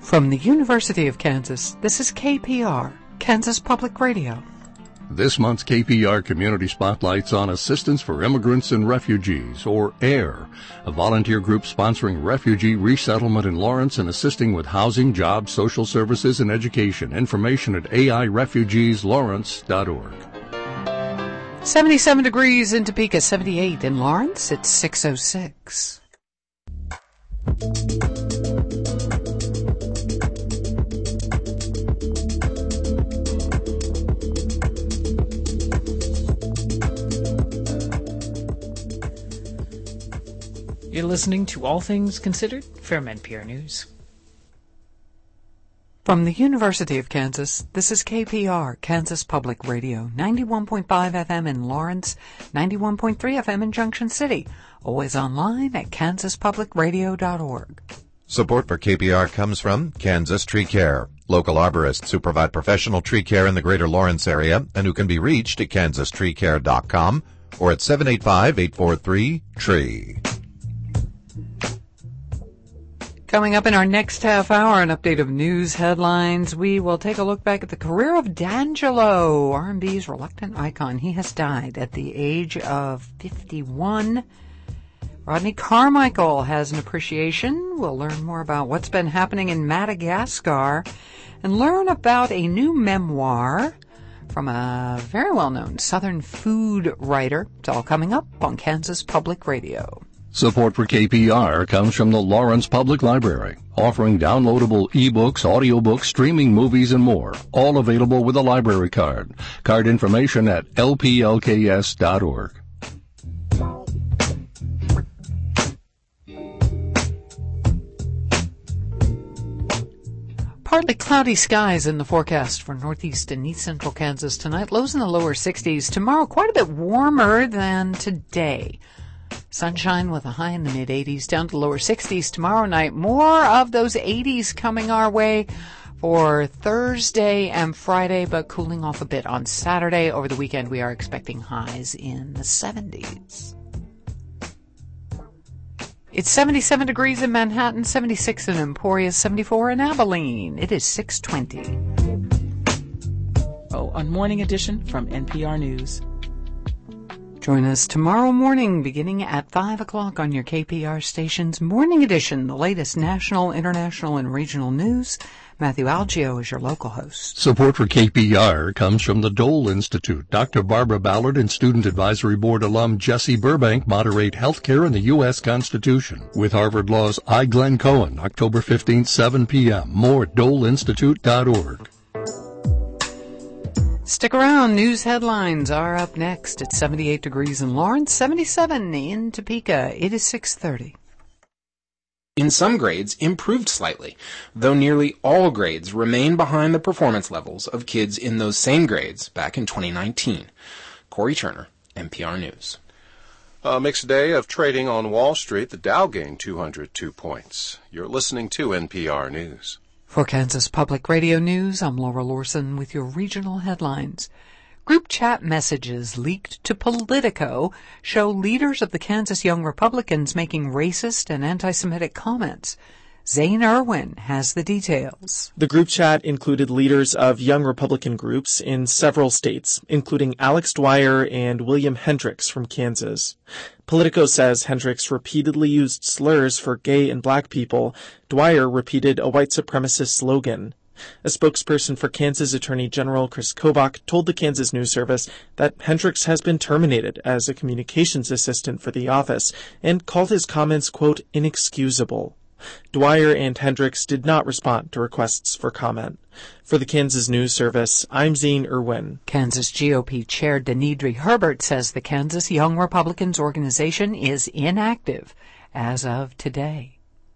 From the University of Kansas, this is KPR, Kansas Public Radio. This month's KPR Community Spotlight's on Assistance for Immigrants and Refugees, or AIR, a volunteer group sponsoring refugee resettlement in Lawrence and assisting with housing, jobs, social services, and education. Information at airefugeeslawrence.org. 77 degrees in Topeka, 78 in Lawrence. It's 6:06. You're listening to All Things Considered from NPR News. From the University of Kansas, this is KPR, Kansas Public Radio, 91.5 FM in Lawrence, 91.3 FM in Junction City. Always online at kansaspublicradio.org. Support for KPR comes from Kansas Tree Care, local arborists who provide professional tree care in the greater Lawrence area and who can be reached at kansastreecare.com or at 785-843-TREE. Coming up in our next half hour, an update of news headlines. We will take a look back at the career of D'Angelo, R&B's reluctant icon. He has died at the age of 51. Rodney Carmichael has an appreciation. We'll learn more about what's been happening in Madagascar and learn about a new memoir from a very well-known Southern food writer. It's all coming up on Kansas Public Radio. Support for KPR comes from the Lawrence Public Library, offering downloadable ebooks, audiobooks, streaming movies, and more, all available with a library card. Card information at lplks.org. Partly cloudy skies in the forecast for northeast and east central Kansas tonight. Lows in the lower 60s. Tomorrow, quite a bit warmer than today. Sunshine with a high in the mid-80s, down to lower 60s tomorrow night. More of those 80s coming our way for Thursday and Friday, but cooling off a bit on Saturday. Over the weekend, we are expecting highs in the 70s. It's 77 degrees in Manhattan, 76 in Emporia, 74 in Abilene. It is 6:20. On Morning Edition from NPR News. Join us tomorrow morning beginning at 5 o'clock on your KPR station's Morning Edition, the latest national, international, and regional news. Matthew Algio is your local host. Support for KPR comes from the Dole Institute. Dr. Barbara Ballard and Student Advisory Board alum Jesse Burbank moderate healthcare in the U.S. Constitution. With Harvard Law's I. Glenn Cohen, October 15th, 7 p.m. More at doleinstitute.org. Stick around. News headlines are up next. It's 78 degrees in Lawrence, 77 in Topeka. It is 6:30. In some grades, improved slightly, though nearly all grades remain behind the performance levels of kids in those same grades back in 2019. Corey Turner, NPR News. A mixed day of trading on Wall Street. The Dow gained 202 points. You're listening to NPR News. For Kansas Public Radio News, I'm Laura Lorson with your regional headlines. Group chat messages leaked to Politico show leaders of the Kansas Young Republicans making racist and anti-Semitic comments. Zane Irwin has the details. The group chat included leaders of young Republican groups in several states, including Alex Dwyer and William Hendricks from Kansas. Politico says Hendricks repeatedly used slurs for gay and black people. Dwyer repeated a white supremacist slogan. A spokesperson for Kansas Attorney General Chris Kobach told the Kansas News Service that Hendricks has been terminated as a communications assistant for the office and called his comments, quote, inexcusable. Dwyer and Hendricks did not respond to requests for comment. For the Kansas News Service, I'm Zane Irwin. Kansas GOP Chair Denidre Herbert says the Kansas Young Republicans organization is inactive as of today.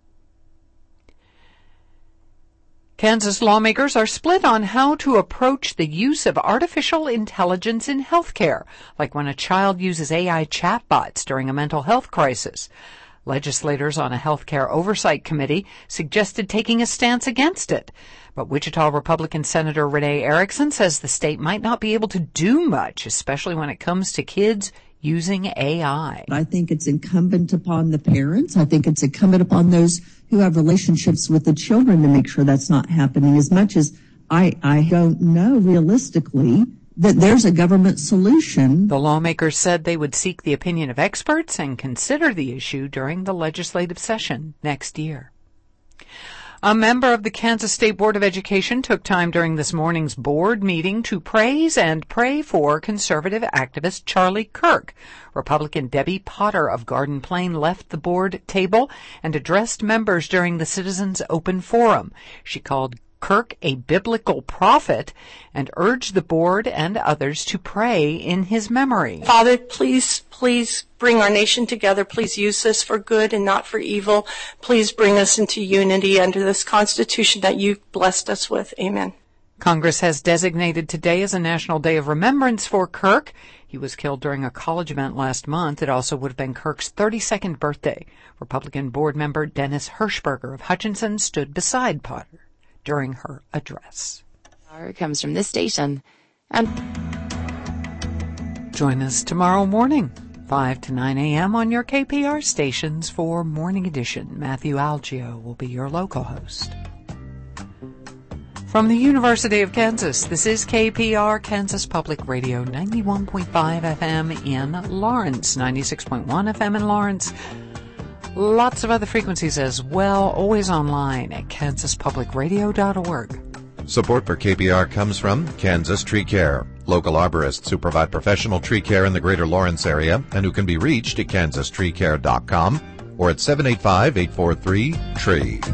Kansas lawmakers are split on how to approach the use of artificial intelligence in healthcare, like when a child uses AI chatbots during a mental health crisis. Legislators on a healthcare oversight committee suggested taking a stance against it. But Wichita Republican Senator Renee Erickson says the state might not be able to do much, especially when it comes to kids using AI. I think it's incumbent upon the parents. I think it's incumbent upon those who have relationships with the children to make sure that's not happening. As much as I don't know realistically that there's a government solution. The lawmakers said they would seek the opinion of experts and consider the issue during the legislative session next year. A member of the Kansas State Board of Education took time during this morning's board meeting to praise and pray for conservative activist Charlie Kirk. Republican Debbie Potter of Garden Plain left the board table and addressed members during the Citizens Open Forum. She called Kirk a biblical prophet and urged the board and others to pray in his memory. Father, please bring our nation together. Please use this for good and not for evil. Please bring us into unity under this Constitution that you blessed us with. Amen. Congress has designated today as a National Day of Remembrance for Kirk. He was killed during a college event last month. It also would have been Kirk's 32nd birthday. Republican board member Dennis Hirschberger of Hutchinson stood beside Potter during her address. It comes from this station. And join us tomorrow morning, 5 to 9 a.m. on your KPR stations for Morning Edition. Matthew Algio will be your local host. From the University of Kansas, this is KPR, Kansas Public Radio, 91.5 FM in Lawrence, 96.1 FM in Lawrence. Lots of other frequencies as well, always online at kansaspublicradio.org. Support for KPR comes from Kansas Tree Care, local arborists who provide professional tree care in the greater Lawrence area and who can be reached at kansastreecare.com or at 785-843-TREE.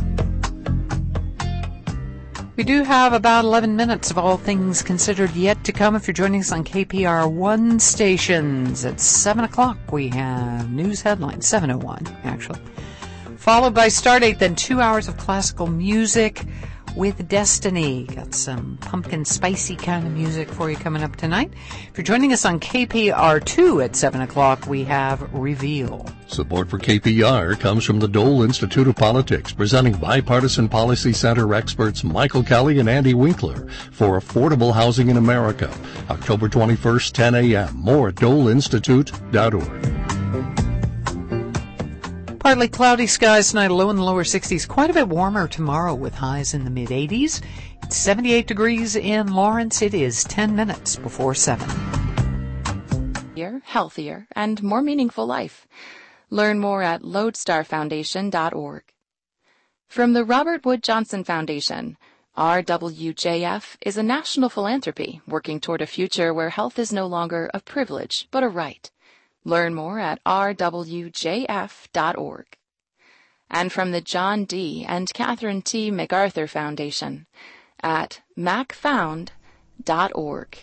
We do have about 11 minutes of All Things Considered yet to come. If you're joining us on KPR 1 stations at 7 o'clock, we have news headlines, 7:01 actually, followed by Stardate, then 2 hours of classical music with Destiny. Got some pumpkin spicy kind of music for you coming up tonight. If you're joining us on KPR2 at 7 o'clock, we have Reveal. Support for KPR comes from the Dole Institute of Politics, presenting Bipartisan Policy Center experts Michael Kelly and Andy Winkler for Affordable Housing in America. October 21st, 10 a.m. More at doleinstitute.org. Partly cloudy skies tonight, low in the lower 60s. Quite a bit warmer tomorrow with highs in the mid-80s. It's 78 degrees in Lawrence. It is 10 minutes before 7. Healthier, and more meaningful life. Learn more at lodestarfoundation.org. From the Robert Wood Johnson Foundation, RWJF is a national philanthropy working toward a future where health is no longer a privilege but a right. Learn more at rwjf.org. And from the John D. and Catherine T. MacArthur Foundation at macfound.org.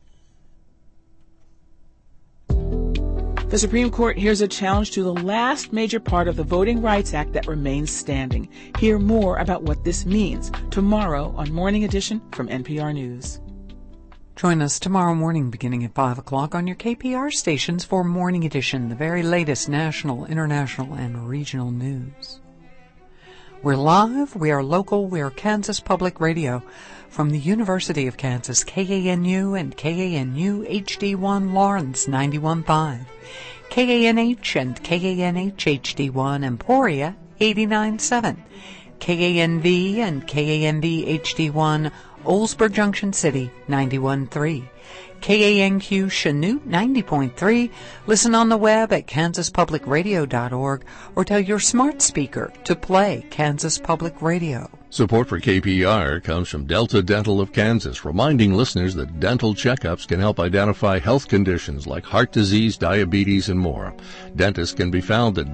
The Supreme Court hears a challenge to the last major part of the Voting Rights Act that remains standing. Hear more about what this means tomorrow on Morning Edition from NPR News. Join us tomorrow morning beginning at 5 o'clock on your KPR stations for Morning Edition, the very latest national, international, and regional news. We're live, we are local, we are Kansas Public Radio from the University of Kansas, KANU and KANU HD1 Lawrence 91.5, KANH and KANH HD1 Emporia 89.7, KANV and KANV HD1 Oldsburg Junction City 91.3, KANQ Chanute 90.3. Listen on the web at kansaspublicradio.org or tell your smart speaker to play Kansas Public Radio. Support for KPR comes from Delta Dental of Kansas, reminding listeners that dental checkups can help identify health conditions like heart disease, diabetes, and more. Dentists can be found at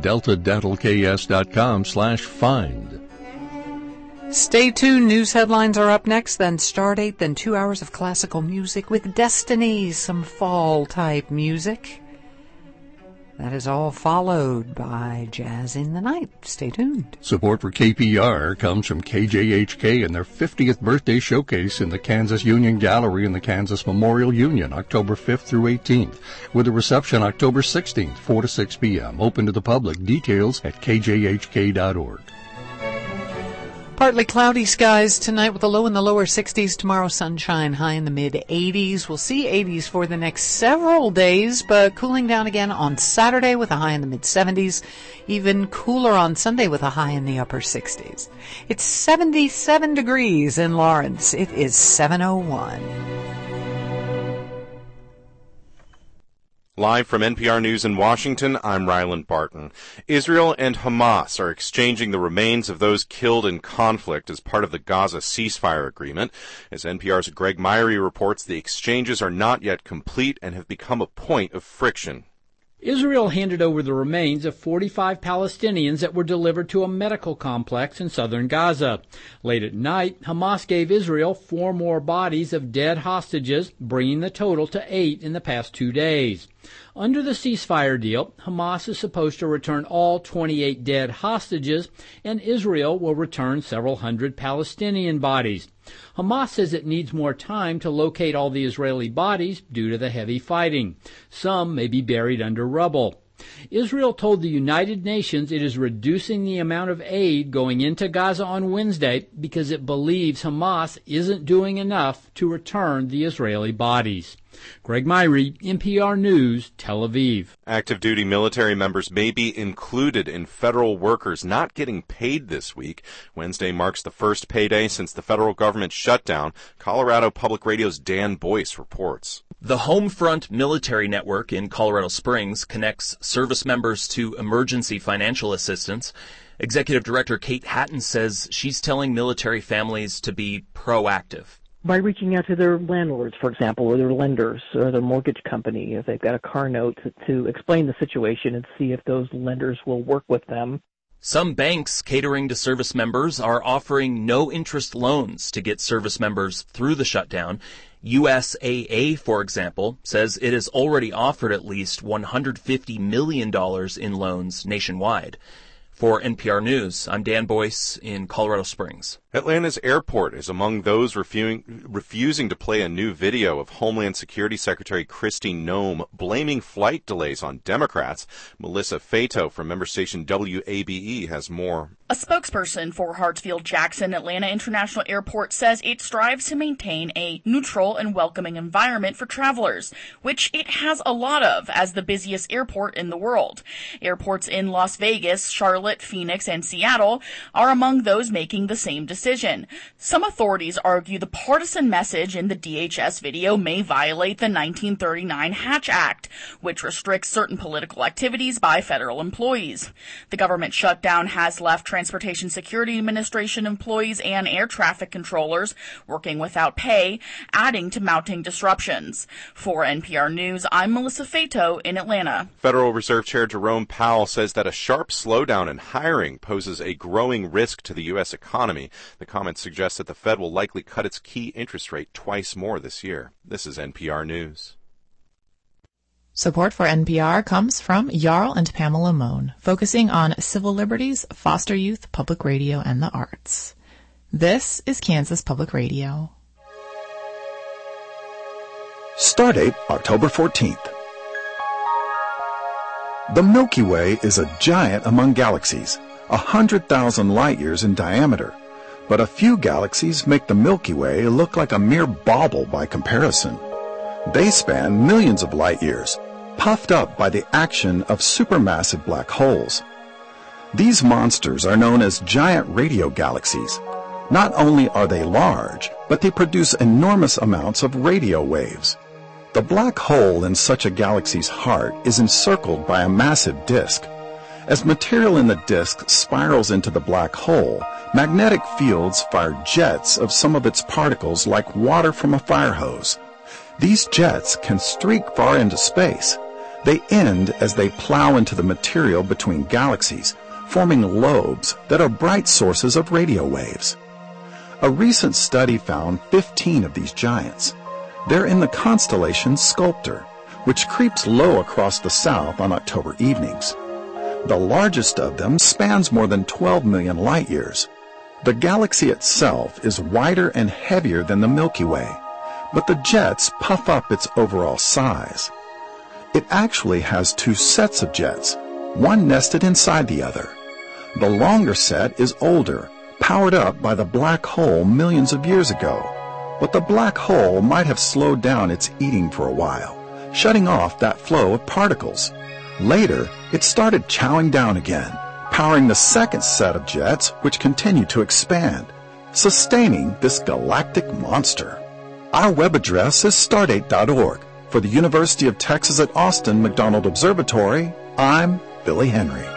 deltadentalks.com/find. Stay tuned. News headlines are up next, then Stardate, then 2 hours of classical music with Destiny, some fall-type music. That is all followed by Jazz in the Night. Stay tuned. Support for KPR comes from KJHK and their 50th birthday showcase in the Kansas Union Gallery in the Kansas Memorial Union, October 5th through 18th, with a reception October 16th, 4 to 6 p.m. Open to the public. Details at kjhk.org. Partly cloudy skies tonight with a low in the lower 60s. Tomorrow, sunshine, high in the mid-80s. We'll see 80s for the next several days, but cooling down again on Saturday with a high in the mid-70s. Even cooler on Sunday with a high in the upper 60s. It's 77 degrees in Lawrence. It is 7:01. Live from NPR News in Washington, I'm Ryland Barton. Israel and Hamas are exchanging the remains of those killed in conflict as part of the Gaza ceasefire agreement. As NPR's Greg Myrie reports, the exchanges are not yet complete and have become a point of friction. Israel handed over the remains of 45 Palestinians that were delivered to a medical complex in southern Gaza. Late at night, Hamas gave Israel 4 more bodies of dead hostages, bringing the total to 8 in the past 2 days. Under the ceasefire deal, Hamas is supposed to return all 28 dead hostages, and Israel will return several hundred Palestinian bodies. Hamas says it needs more time to locate all the Israeli bodies due to the heavy fighting. Some may be buried under rubble. Israel told the United Nations it is reducing the amount of aid going into Gaza on Wednesday because it believes Hamas isn't doing enough to return the Israeli bodies. Greg Myrie, NPR News, Tel Aviv. Active duty military members may be included in federal workers not getting paid this week. Wednesday marks the first payday since the federal government shutdown. Colorado Public Radio's Dan Boyce reports. The Homefront Military Network in Colorado Springs connects service members to emergency financial assistance. Executive Director Kate Hatton says she's telling military families to be proactive. By reaching out to their landlords, for example, or their lenders, or their mortgage company, if they've got a car note, to explain the situation and see if those lenders will work with them. Some banks catering to service members are offering no-interest loans to get service members through the shutdown. USAA, for example, says it has already offered at least $150 million in loans nationwide. For NPR News, I'm Dan Boyce in Colorado Springs. Atlanta's airport is among those refusing to play a new video of Homeland Security Secretary Kristi Noem blaming flight delays on Democrats. Melissa Fato from member station WABE has more. A spokesperson for Hartsfield-Jackson Atlanta International Airport says it strives to maintain a neutral and welcoming environment for travelers, which it has a lot of as the busiest airport in the world. Airports in Las Vegas, Charlotte, Phoenix, and Seattle are among those making the same decision. Some authorities argue the partisan message in the DHS video may violate the 1939 Hatch Act, which restricts certain political activities by federal employees. The government shutdown has left Transportation Security Administration employees and air traffic controllers working without pay, adding to mounting disruptions. For NPR News, I'm Melissa Fato in Atlanta. Federal Reserve Chair Jerome Powell says that a sharp slowdown in hiring poses a growing risk to the U.S. economy. The comment suggests that the Fed will likely cut its key interest rate twice more this year. This is NPR News. Support for NPR comes from Jarl and Pamela Mohn, focusing on civil liberties, foster youth, public radio, and the arts. This is Kansas Public Radio. Stardate October 14th. The Milky Way is a giant among galaxies, 100,000 light-years in diameter. But a few galaxies make the Milky Way look like a mere bauble by comparison. They span millions of light-years, puffed up by the action of supermassive black holes. These monsters are known as giant radio galaxies. Not only are they large, but they produce enormous amounts of radio waves. The black hole in such a galaxy's heart is encircled by a massive disk. As material in the disk spirals into the black hole, magnetic fields fire jets of some of its particles like water from a fire hose. These jets can streak far into space. They end as they plow into the material between galaxies, forming lobes that are bright sources of radio waves. A recent study found 15 of these giants. They're in the constellation Sculptor, which creeps low across the south on October evenings. The largest of them spans more than 12 million light-years. The galaxy itself is wider and heavier than the Milky Way, but the jets puff up its overall size. It actually has two sets of jets, one nested inside the other. The longer set is older, powered up by the black hole millions of years ago. But the black hole might have slowed down its eating for a while, shutting off that flow of particles. Later, it started chowing down again, powering the second set of jets, which continued to expand, sustaining this galactic monster. Our web address is stardate.org. For the University of Texas at Austin McDonald Observatory, I'm Billy Henry.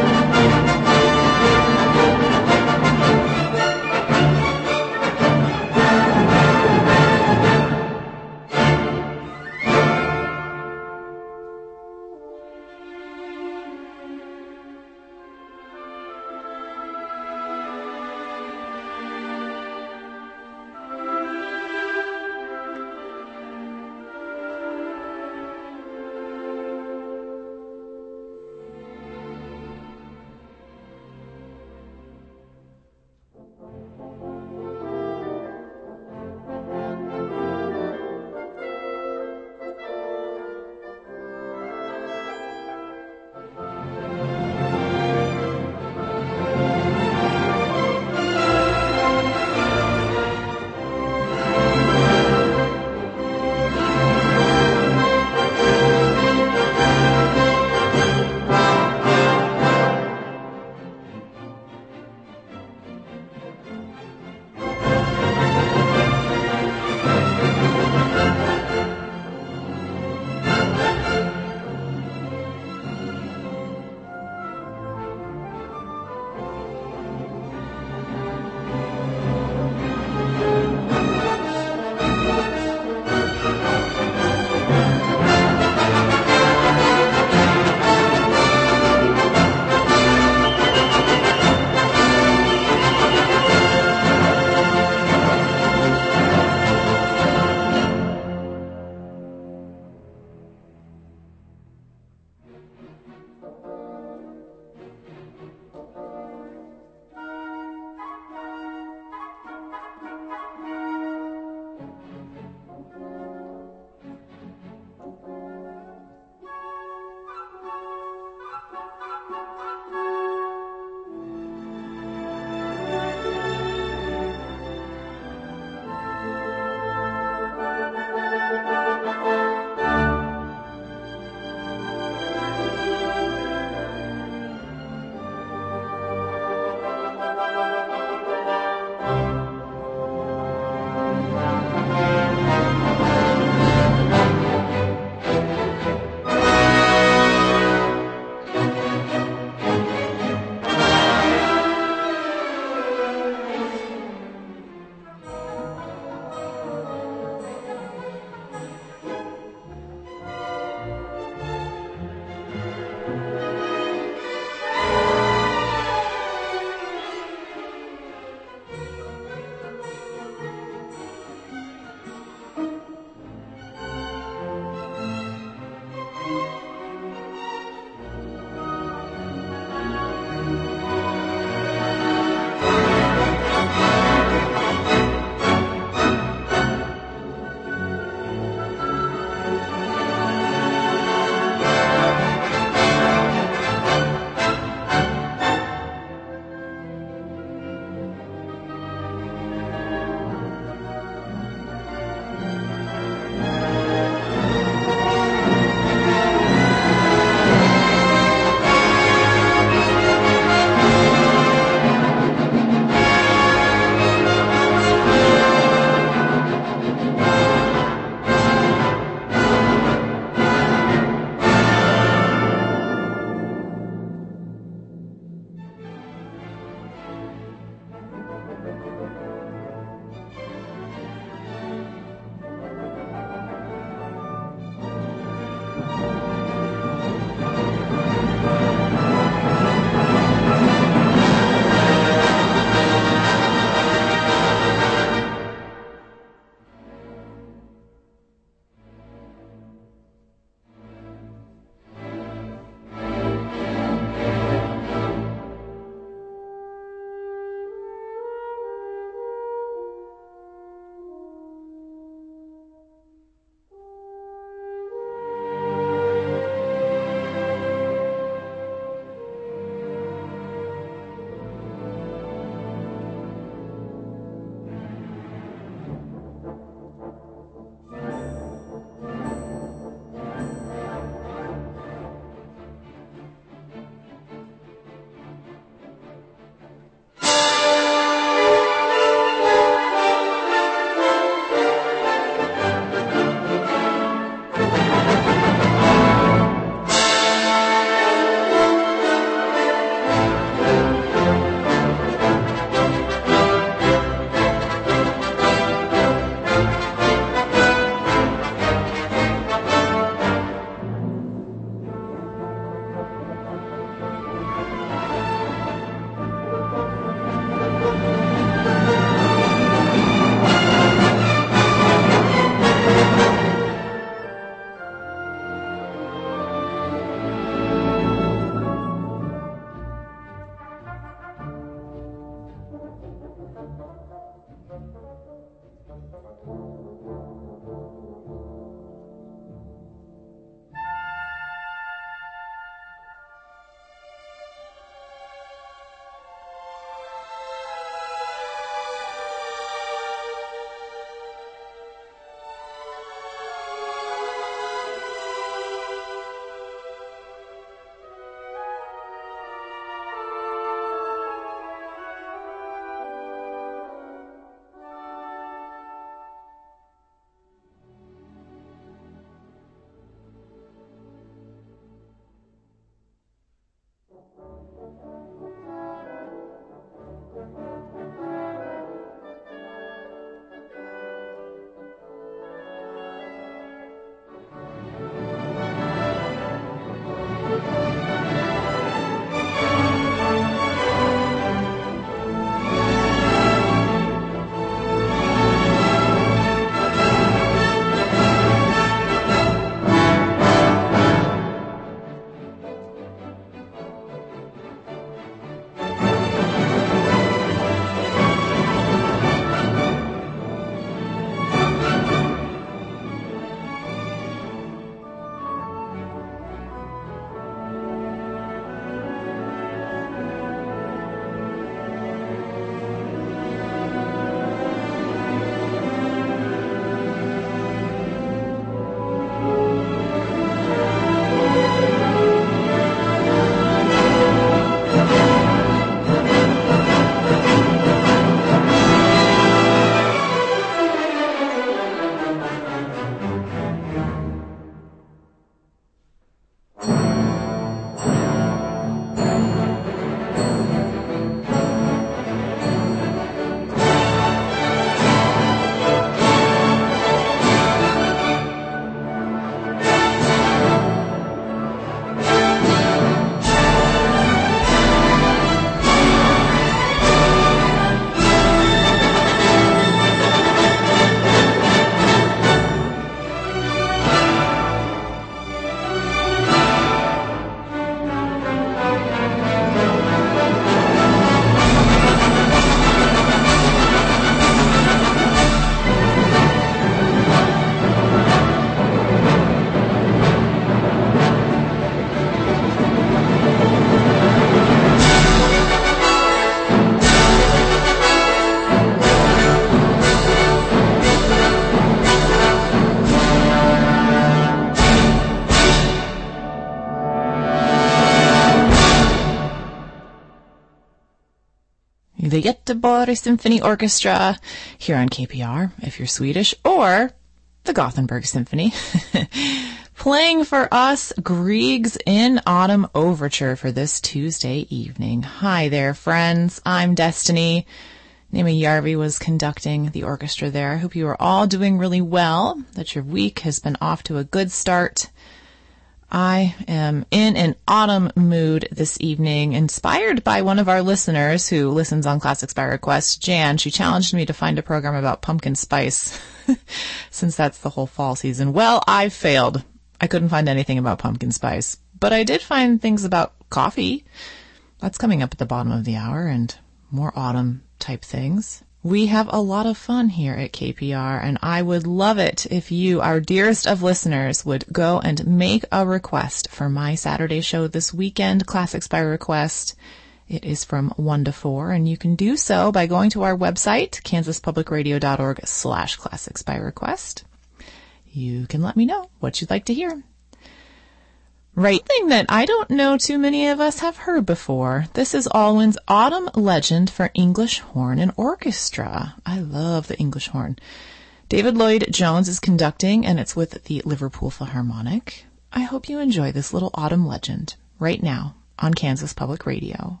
the Göteborg Symphony Orchestra here on KPR, if you're Swedish, or the Gothenburg Symphony, playing for us Grieg's In Autumn Overture for this Tuesday evening. Hi there, friends. I'm Destiny. Naomi Yarvi was conducting the orchestra there. I hope you are all doing really well, that your week has been off to a good start. I am in an autumn mood this evening, inspired by one of our listeners who listens on Classics by Request, Jan. She challenged me to find a program about pumpkin spice, since that's the whole fall season. Well, I failed. I couldn't find anything about pumpkin spice, but I did find things about coffee. That's coming up at the bottom of the hour, and more autumn type things. We have a lot of fun here at KPR, and I would love it if you, our dearest of listeners, would go and make a request for my Saturday show this weekend, Classics by Request. It is from 1 to 4, and you can do so by going to our website, kansaspublicradio.org/classics by request. You can let me know what you'd like to hear. Right, thing that I don't know too many of us have heard before. This is Alwyn's Autumn Legend for English Horn and Orchestra. I love the English horn. David Lloyd Jones is conducting, and it's with the Liverpool Philharmonic. I hope you enjoy this little autumn legend right now on Kansas Public Radio.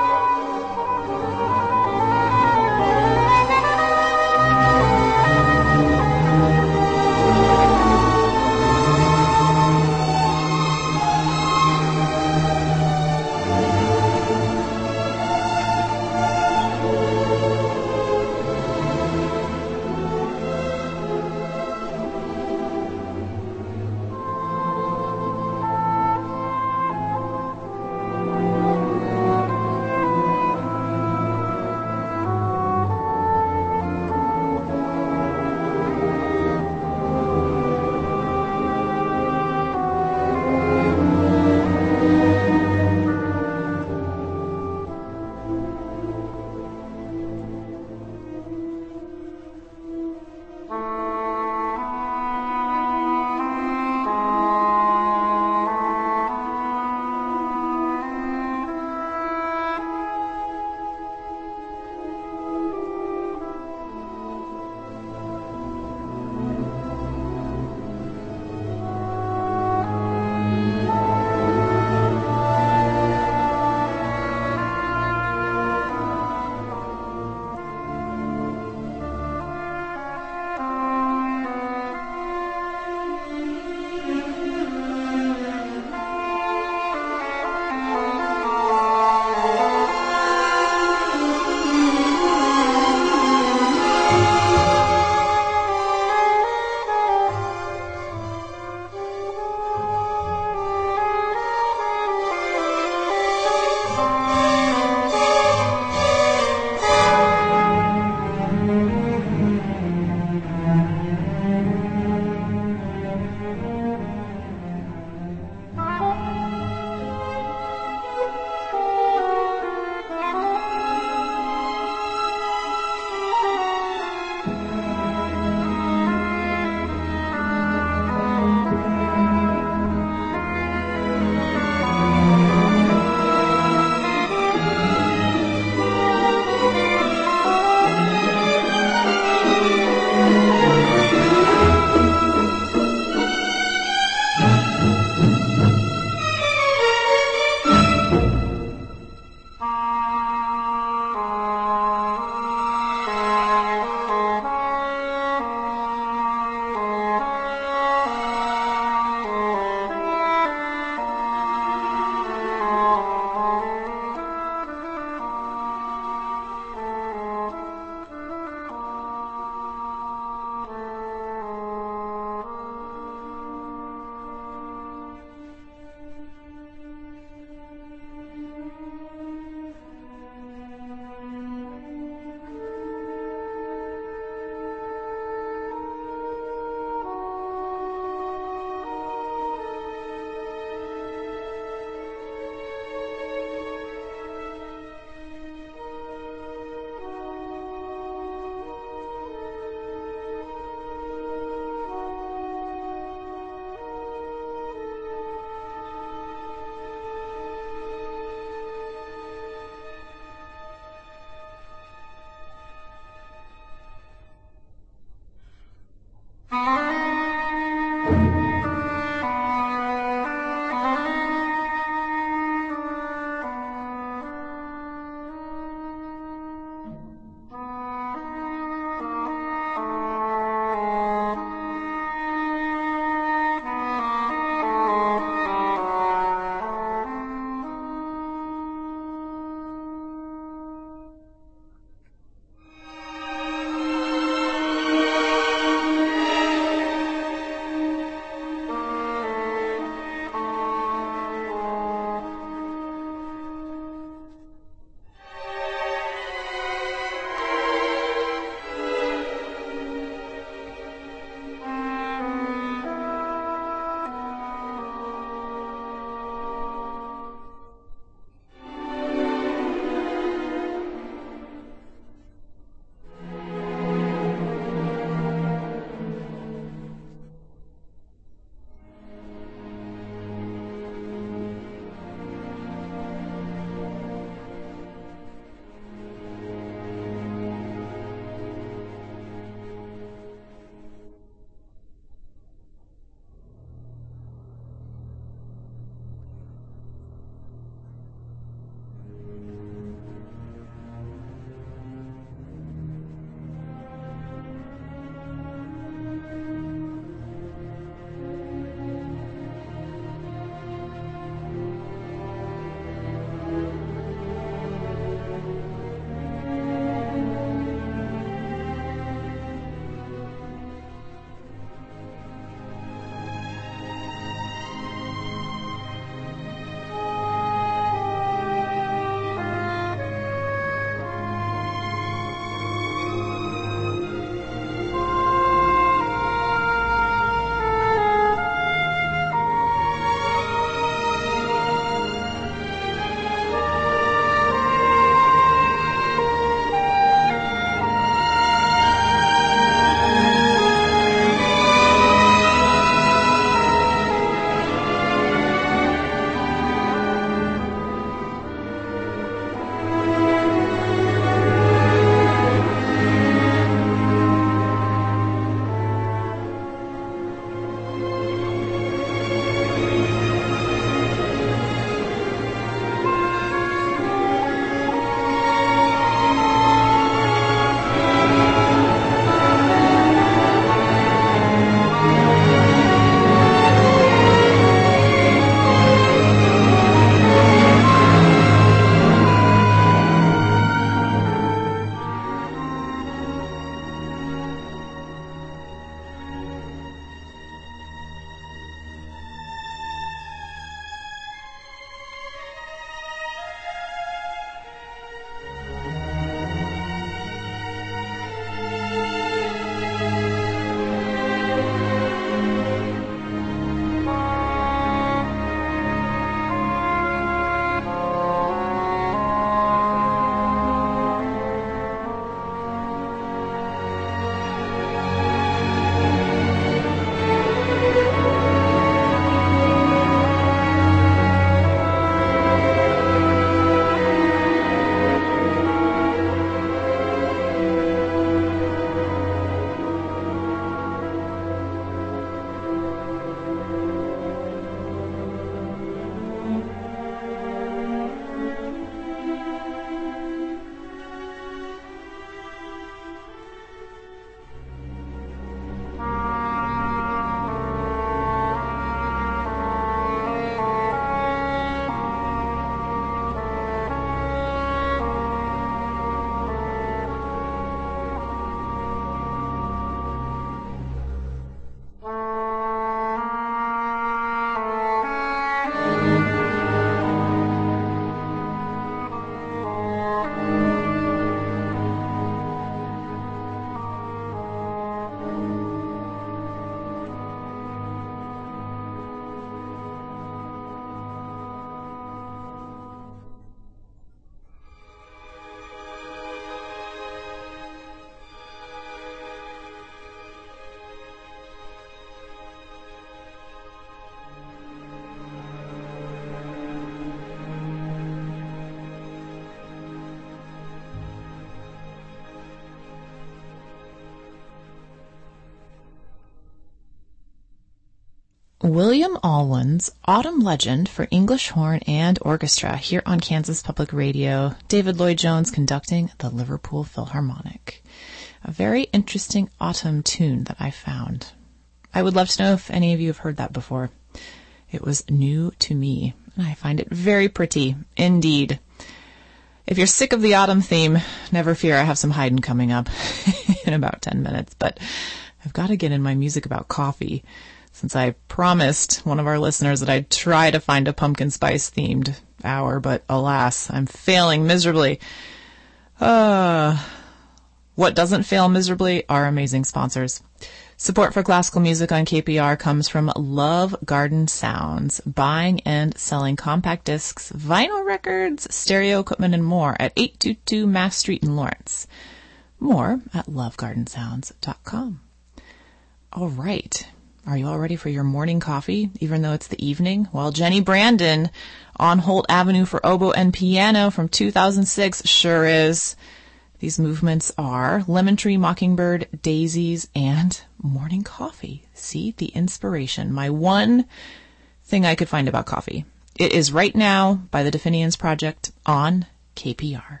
William Alwyn's Autumn Legend for English Horn and Orchestra here on Kansas Public Radio. David Lloyd-Jones conducting the Liverpool Philharmonic. A very interesting autumn tune that I found. I would love to know if any of you have heard that before. It was new to me, and I find it very pretty indeed. If you're sick of the autumn theme, never fear, I have some Haydn coming up in about 10 minutes, but I've got to get in my music about coffee, since I promised one of our listeners that I'd try to find a pumpkin spice themed hour, but alas, I'm failing miserably. What doesn't fail miserably are amazing sponsors. Support for classical music on KPR comes from Love Garden Sounds, buying and selling compact discs, vinyl records, stereo equipment, and more at 822 Mass Street in Lawrence. More at lovegardensounds.com. All right. Are you all ready for your morning coffee, even though it's the evening? Well, Jenny Brandon on Holt Avenue for Oboe and Piano from 2006 sure is. These movements are Lemon Tree, Mockingbird, Daisies, and Morning Coffee. See, the inspiration. My one thing I could find about coffee. It is Right Now by the Definians Project on KPR.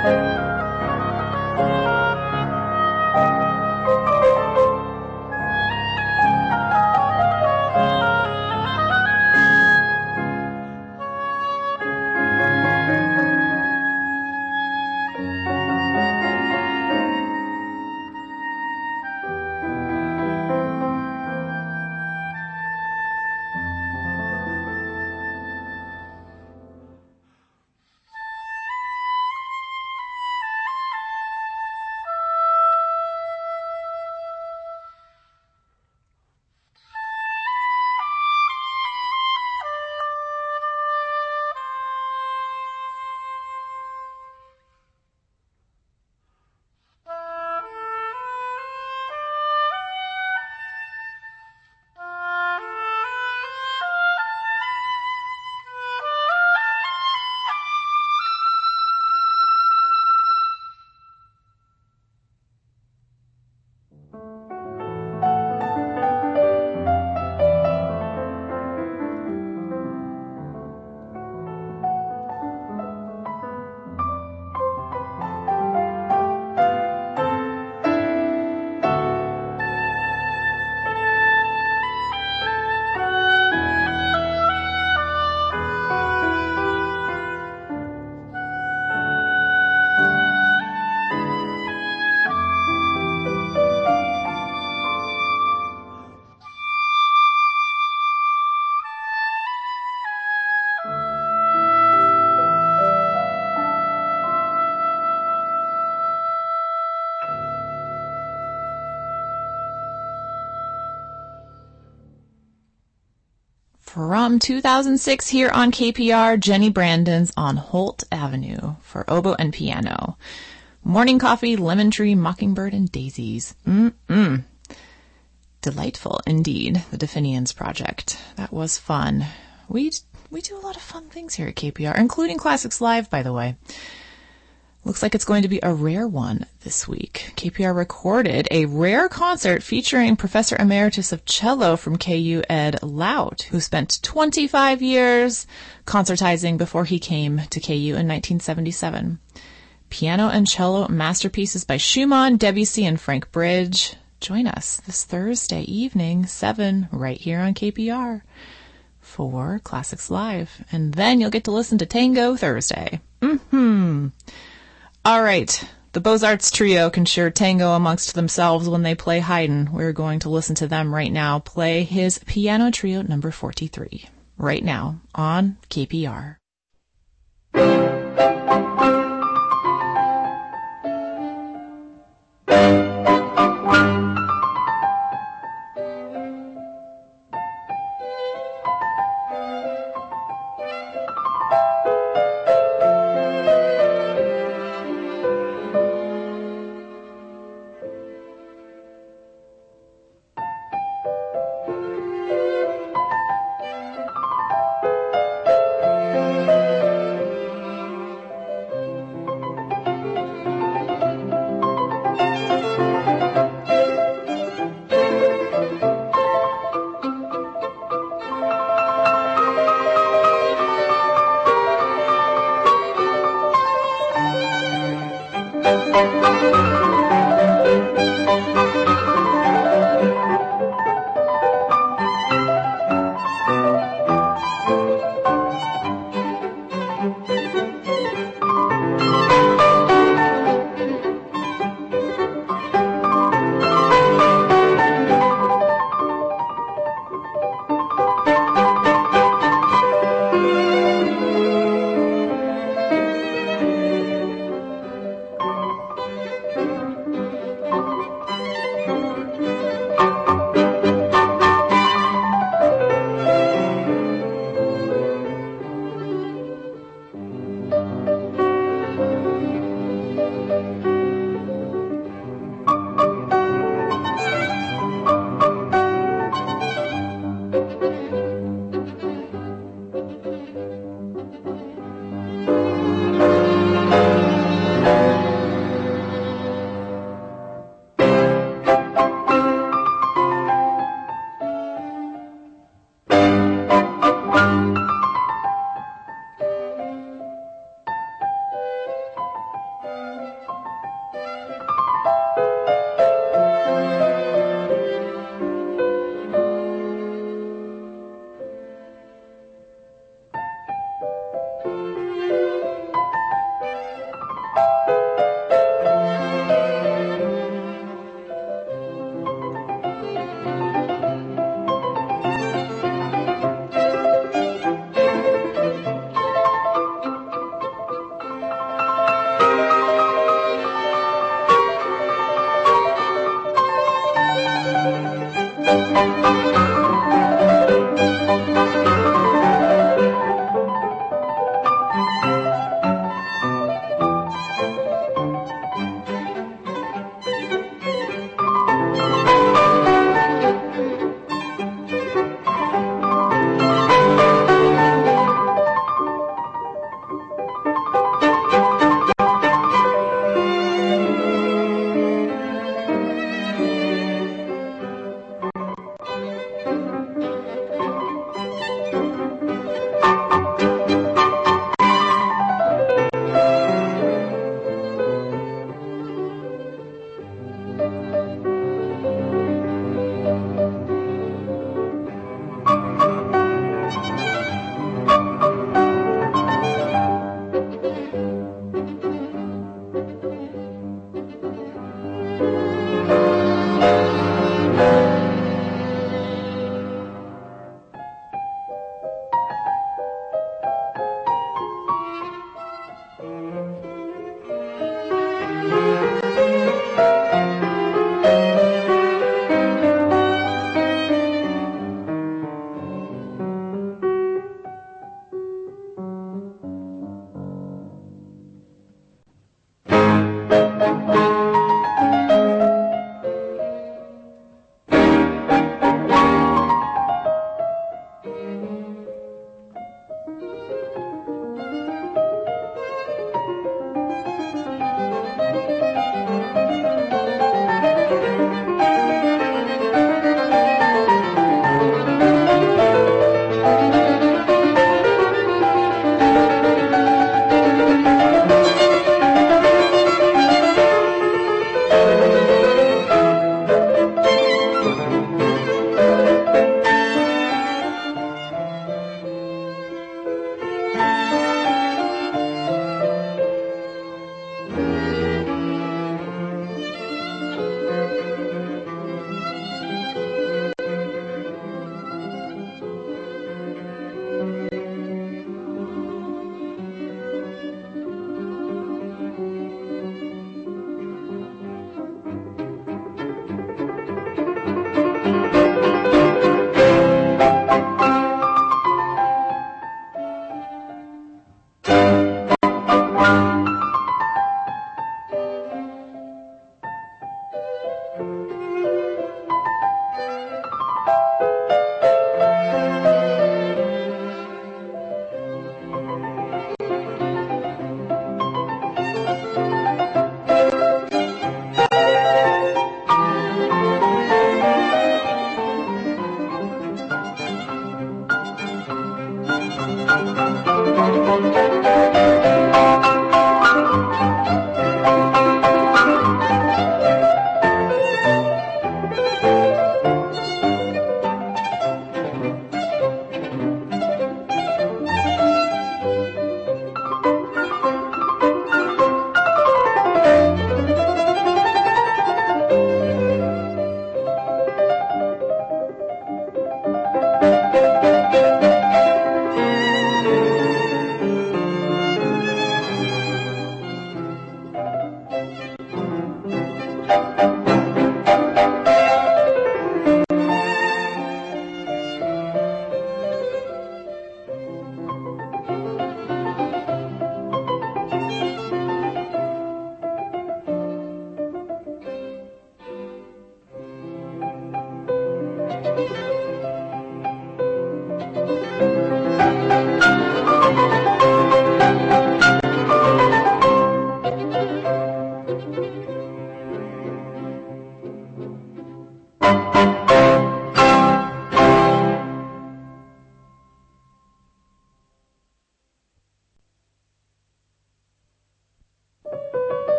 From 2006 here on KPR, Jenny Brandon's On Holt Avenue for oboe and piano. Morning Coffee, Lemon Tree, Mockingbird, and Daisies. Delightful indeed, the Definians Project. That was fun. We do a lot of fun things here at KPR, including Classics Live, by the way. Looks like it's going to be a rare one this week. KPR recorded a rare concert featuring Professor Emeritus of Cello from KU, Ed Laut, who spent 25 years concertizing before he came to KU in 1977. Piano and cello masterpieces by Schumann, Debussy, and Frank Bridge. Join us this Thursday evening, 7, right here on KPR for Classics Live. And then you'll get to listen to Tango Thursday. All right, the Beaux-Arts Trio can share tango amongst themselves when they play Haydn. We're going to listen to them right now play his Piano Trio number 43, right now on KPR.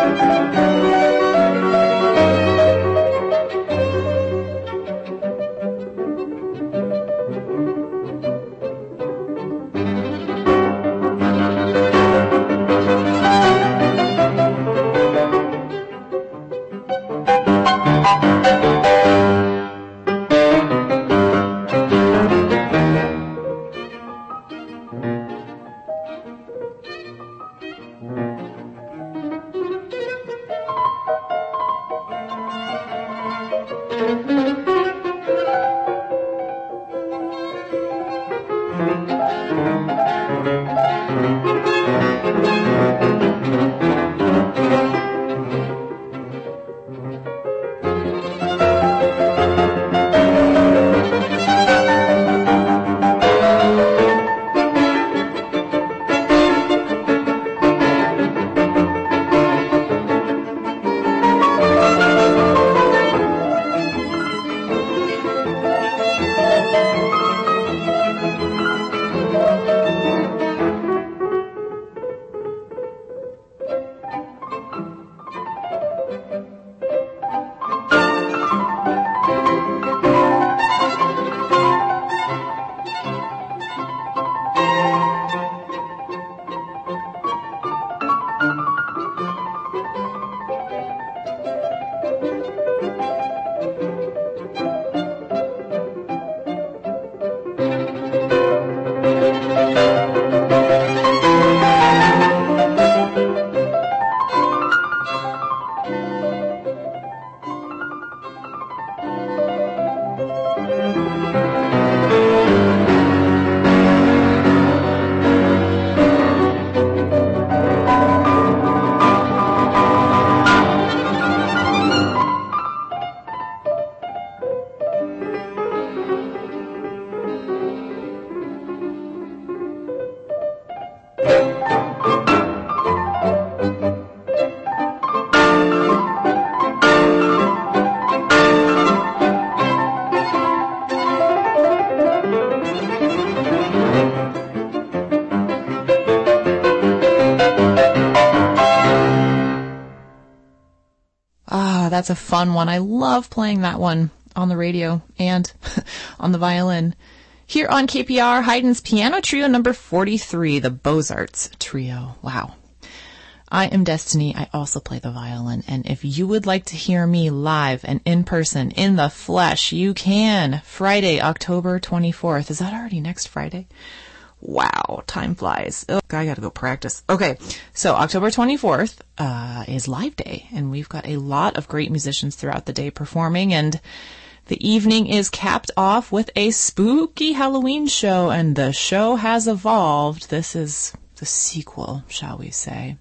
That's a fun one. I love playing that one on the radio and on the violin. Here on KPR, Haydn's Piano Trio number 43, the Beaux-Arts Trio. Wow. I am Destiny. I also play the violin. And if you would like to hear me live and in person, in the flesh, you can. Friday, October 24th. Is that already next Friday? Wow, time flies. Oh, I gotta go practice. Okay, so October 24th is Live Day, and we've got a lot of great musicians throughout the day performing, and the evening is capped off with a spooky Halloween show, and the show has evolved. This is the sequel, shall we say.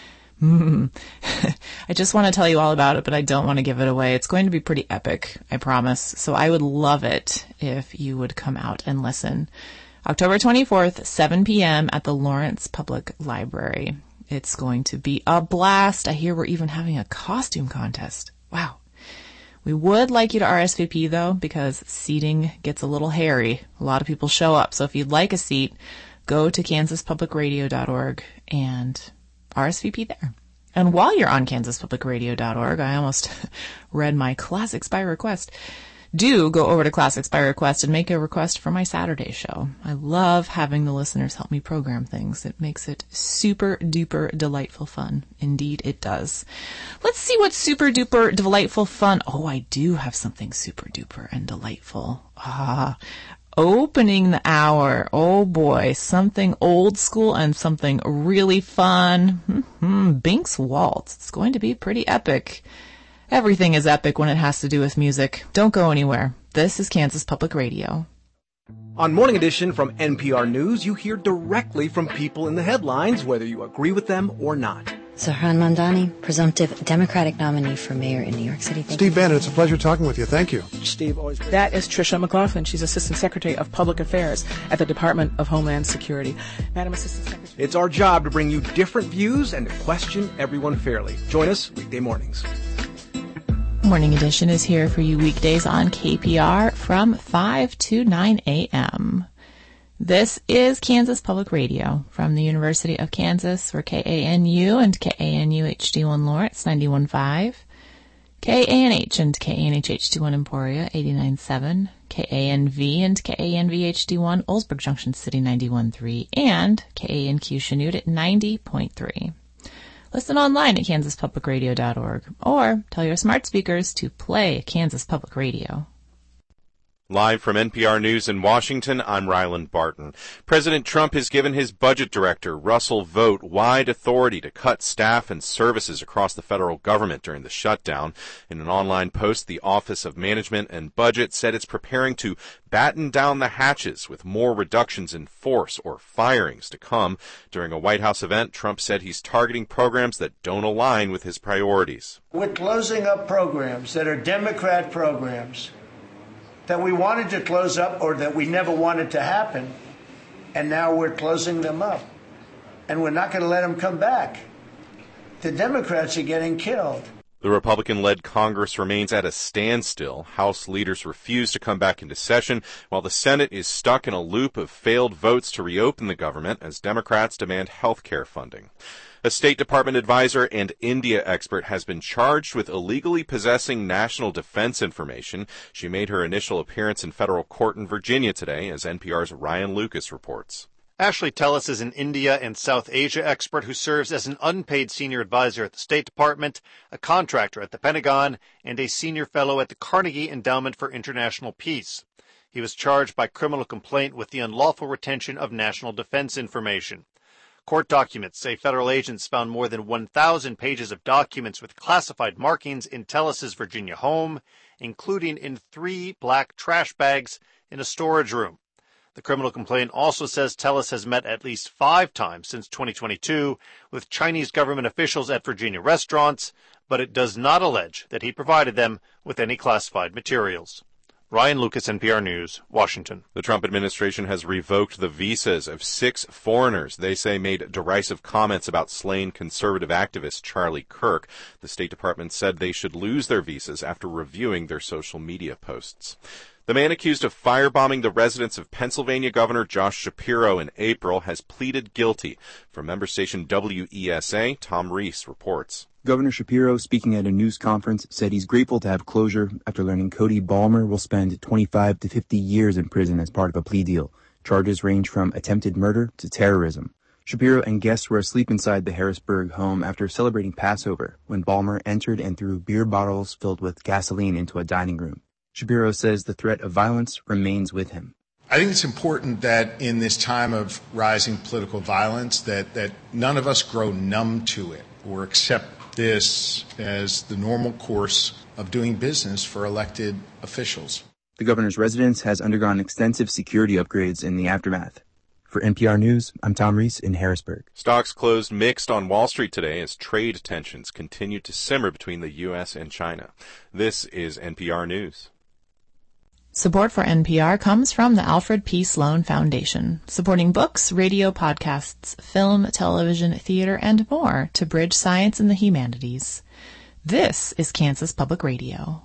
I just want to tell you all about it, but I don't want to give it away. It's going to be pretty epic, I promise. So I would love it if you would come out and listen. October 24th, 7 p.m. at the Lawrence Public Library. It's going to be a blast. I hear we're even having a costume contest. Wow. We would like you to RSVP, though, because seating gets a little hairy. A lot of people show up. So if you'd like a seat, go to kansaspublicradio.org and RSVP there. And while you're on kansaspublicradio.org, I almost read my Classics by Request. Do go over to Classics by Request and make a request for my Saturday show. I love having the listeners help me program things. It makes it super duper delightful fun. Indeed, it does. Let's see what's super duper delightful fun. Oh, I do have something super duper and delightful. Opening the hour. Oh boy, something old school and something really fun. Binks Waltz. It's going to be pretty epic. Everything is epic when it has to do with music. Don't go anywhere. This is Kansas Public Radio. On Morning Edition from NPR News, you hear directly from people in the headlines, whether you agree with them or not. Zohran Mamdani, presumptive Democratic nominee for mayor in New York City. Steve Bannon, it's a pleasure talking with you. Thank you. Steve, always great. That is Tricia McLaughlin. She's Assistant Secretary of Public Affairs at the Department of Homeland Security. Madam Assistant Secretary. It's our job to bring you different views and to question everyone fairly. Join us weekday mornings. Morning Edition is here for you weekdays on KPR from 5 to 9 a.m. This is Kansas Public Radio from the University of Kansas, where KANU and KANU HD1 Lawrence 91.5, KANH and KANH HD1 Emporia 89.7, KANV and KANV HD1 Oldsburg Junction City 91.3, and KANQ Chanute at 90.3. Listen online at kansaspublicradio.org or tell your smart speakers to play Kansas Public Radio. Live from NPR News in Washington, I'm Ryland Barton. President Trump has given his budget director, Russell Vought, wide authority to cut staff and services across the federal government during the shutdown. In an online post, the Office of Management and Budget said it's preparing to batten down the hatches with more reductions in force or firings to come. During a White House event, Trump said he's targeting programs that don't align with his priorities. We're closing up programs that are Democrat programs that we wanted to close up or that we never wanted to happen, and now we're closing them up. And we're not going to let them come back. The Democrats are getting killed. The Republican-led Congress remains at a standstill. House leaders refuse to come back into session, while the Senate is stuck in a loop of failed votes to reopen the government as Democrats demand health care funding. A State Department advisor and India expert has been charged with illegally possessing national defense information. She made her initial appearance in federal court in Virginia today, as NPR's Ryan Lucas reports. Ashley Tellis is an India and South Asia expert who serves as an unpaid senior advisor at the State Department, a contractor at the Pentagon, and a senior fellow at the Carnegie Endowment for International Peace. He was charged by criminal complaint with the unlawful retention of national defense information. Court documents say federal agents found more than 1,000 pages of documents with classified markings in Tellis's Virginia home, including in 3 black trash bags in a storage room. The criminal complaint also says Tellis has met at least 5 times since 2022 with Chinese government officials at Virginia restaurants, but it does not allege that he provided them with any classified materials. Ryan Lucas, NPR News, Washington. The Trump administration has revoked the visas of 6 foreigners they say made derisive comments about slain conservative activist Charlie Kirk. The State Department said they should lose their visas after reviewing their social media posts. The man accused of firebombing the residence of Pennsylvania Governor Josh Shapiro in April has pleaded guilty. From member station WESA, Tom Reese reports. Governor Shapiro, speaking at a news conference, said he's grateful to have closure after learning Cody Balmer will spend 25 to 50 years in prison as part of a plea deal. Charges range from attempted murder to terrorism. Shapiro and guests were asleep inside the Harrisburg home after celebrating Passover when Balmer entered and threw beer bottles filled with gasoline into a dining room. Shapiro says the threat of violence remains with him. I think it's important that in this time of rising political violence that none of us grow numb to it or accept this as the normal course of doing business for elected officials. The governor's residence has undergone extensive security upgrades in the aftermath. For NPR News, I'm Tom Reese in Harrisburg. Stocks closed mixed on Wall Street today as trade tensions continue to simmer between the U.S. and China. This is NPR News. Support for NPR comes from the Alfred P. Sloan Foundation, supporting books, radio podcasts, film, television, theater, and more to bridge science and the humanities. This is Kansas Public Radio.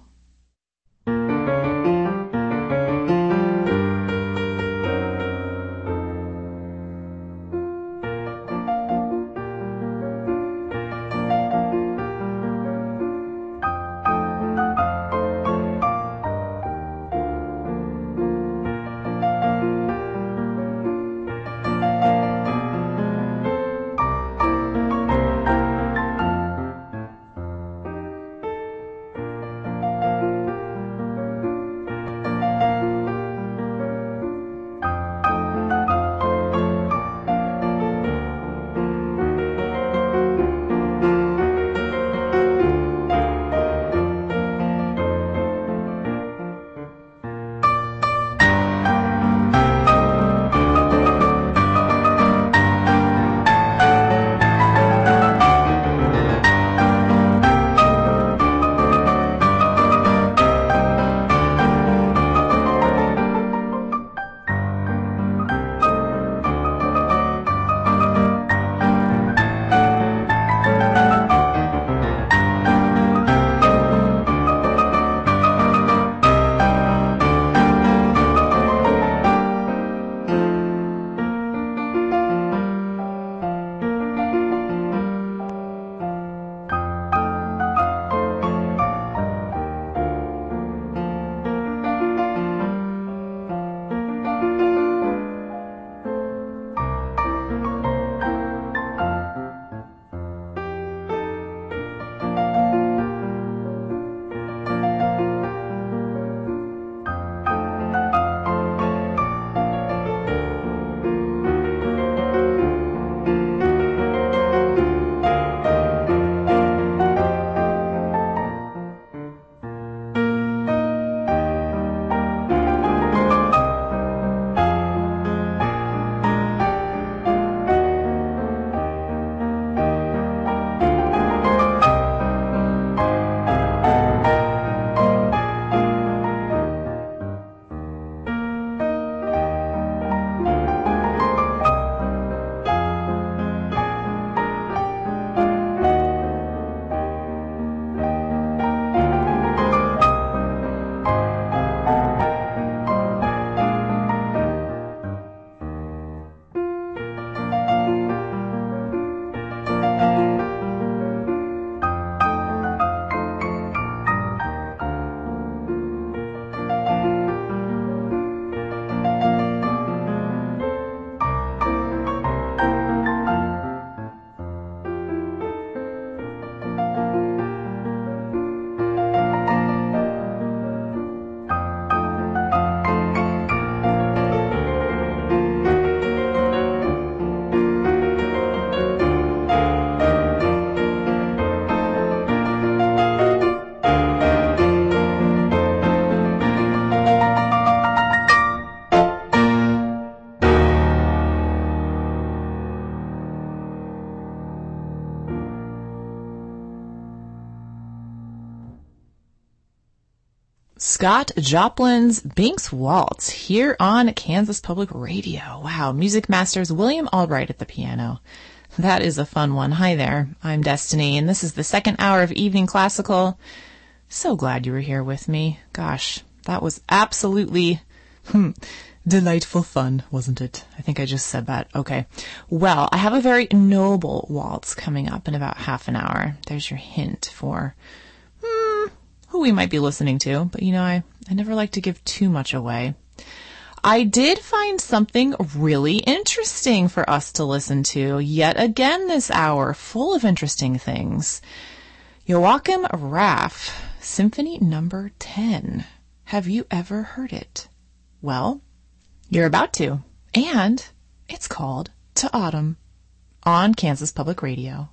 Scott Joplin's Binks Waltz here on Kansas Public Radio. Wow, Music Masters William Albright at the piano. That is a fun one. Hi there, I'm Destiny, and this is the second hour of Evening Classical. So glad you were here with me. Gosh, that was absolutely delightful fun, wasn't it? I think I just said that. Okay. Well, I have a very noble waltz coming up in about half an hour. There's your hint for who we might be listening to, but I never like to give too much away. I did find something really interesting for us to listen to yet again this hour, full of interesting things. Joachim Raff, Symphony No. 10. Have you ever heard it? Well, you're about to, and it's called To Autumn on Kansas Public Radio.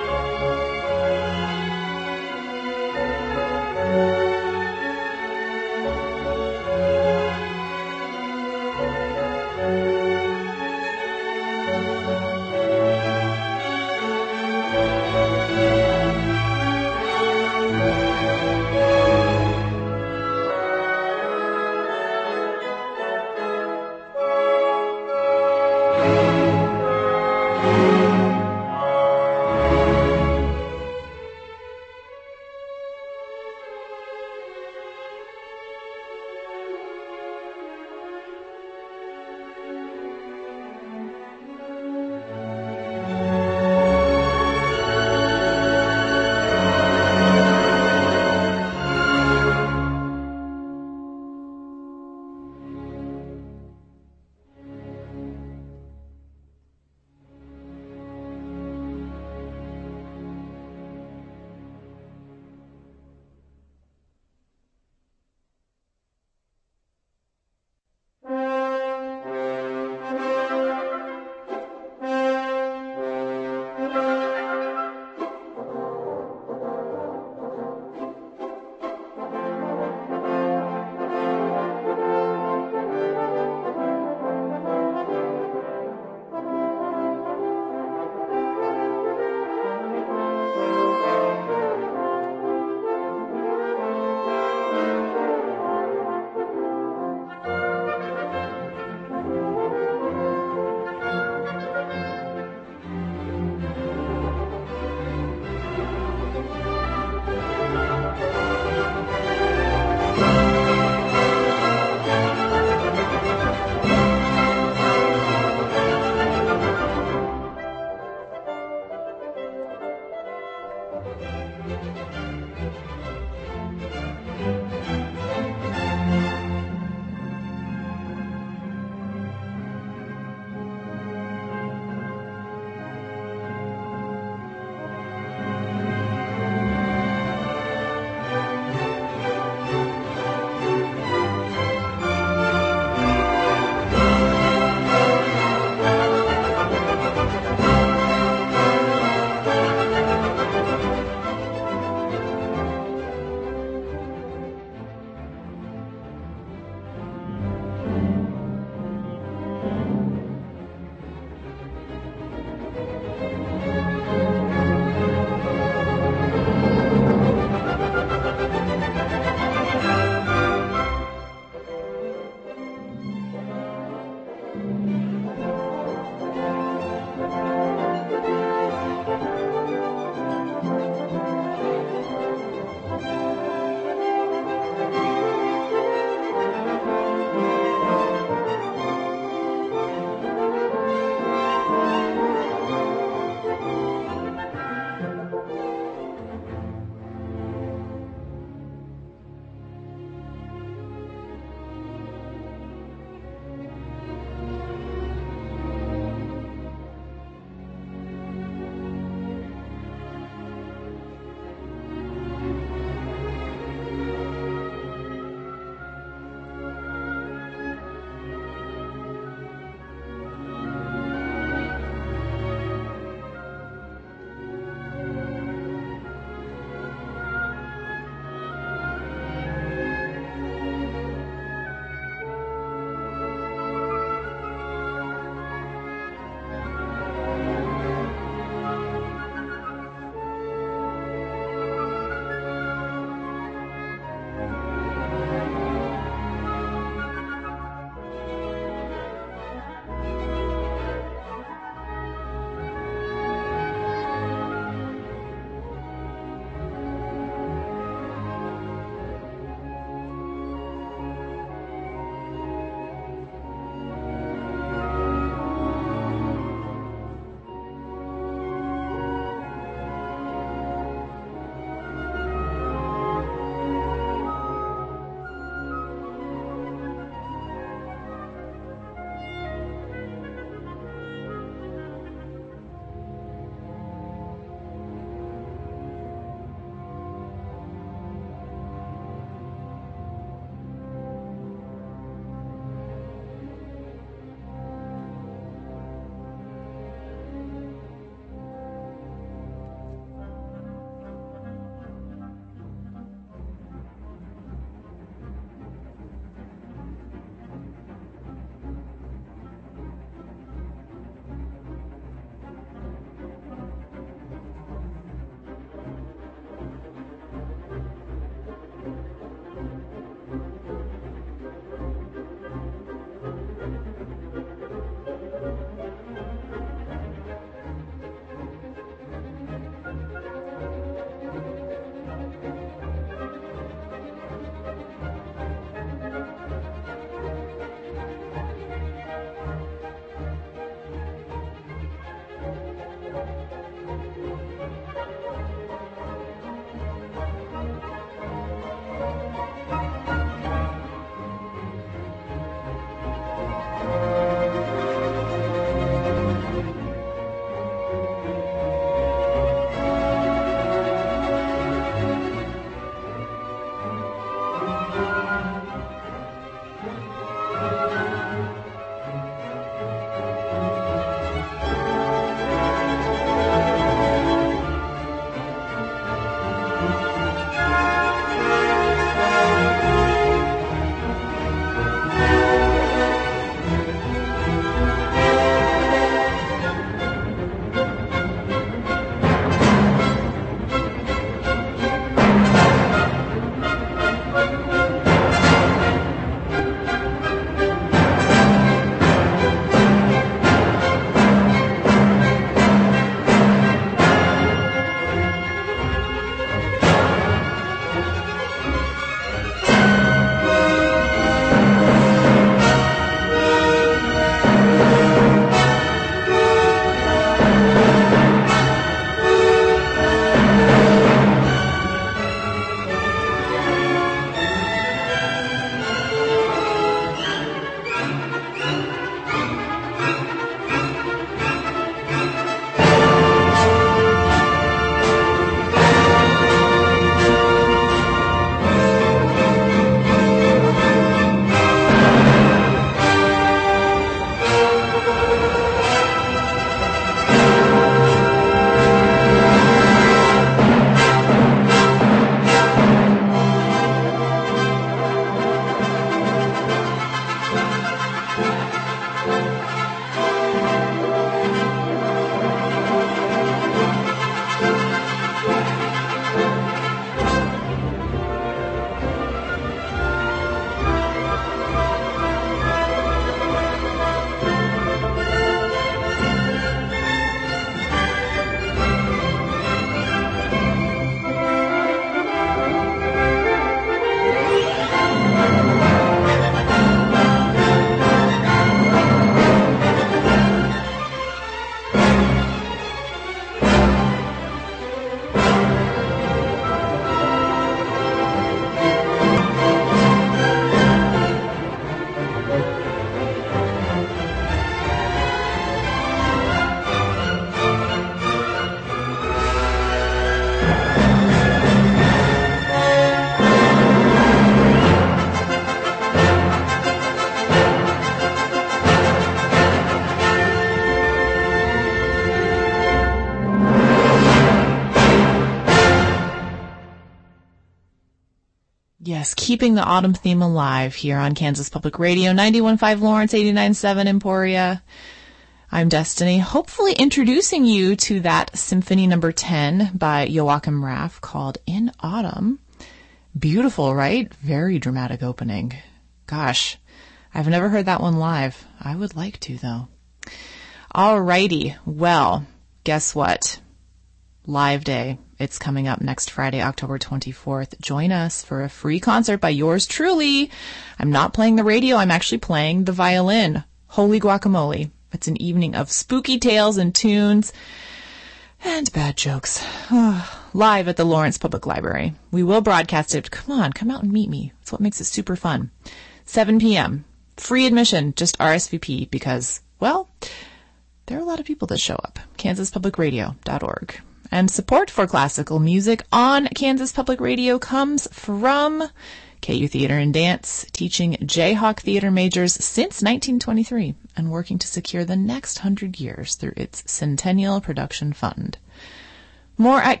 Yes, keeping the autumn theme alive here on Kansas Public Radio, 91.5 Lawrence, 89.7 Emporia. I'm Destiny, hopefully introducing you to that Symphony No. 10 by Joachim Raff called In Autumn. Beautiful, right? Very dramatic opening. Gosh, I've never heard that one live. I would like to, though. Alrighty, well, guess what? Live Day. It's coming up next Friday, October 24th. Join us for a free concert by yours truly. I'm not playing the radio. I'm actually playing the violin. Holy guacamole. It's an evening of spooky tales and tunes and bad jokes. Live at the Lawrence Public Library. We will broadcast it. Come on, come out and meet me. It's what makes it super fun. 7 p.m. Free admission, just RSVP because, well, there are a lot of people that show up. KansasPublicRadio.org. And support for classical music on Kansas Public Radio comes from KU Theater and Dance, teaching Jayhawk Theater majors since 1923 and working to secure the next 100 years through its Centennial Production Fund. More at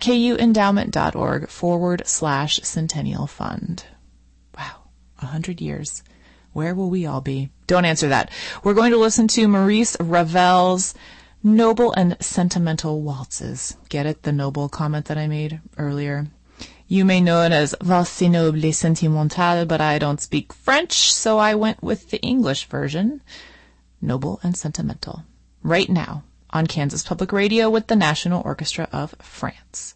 kuendow.org/Centennial Fund. Wow, 100 years. Where will we all be? Don't answer that. We're going to listen to Maurice Ravel's Noble and Sentimental Waltzes. Get it? The noble comment that I made earlier. You may know it as Valse Noble et Sentimentale, but I don't speak French, so I went with the English version. Noble and Sentimental. Right now on Kansas Public Radio with the National Orchestra of France.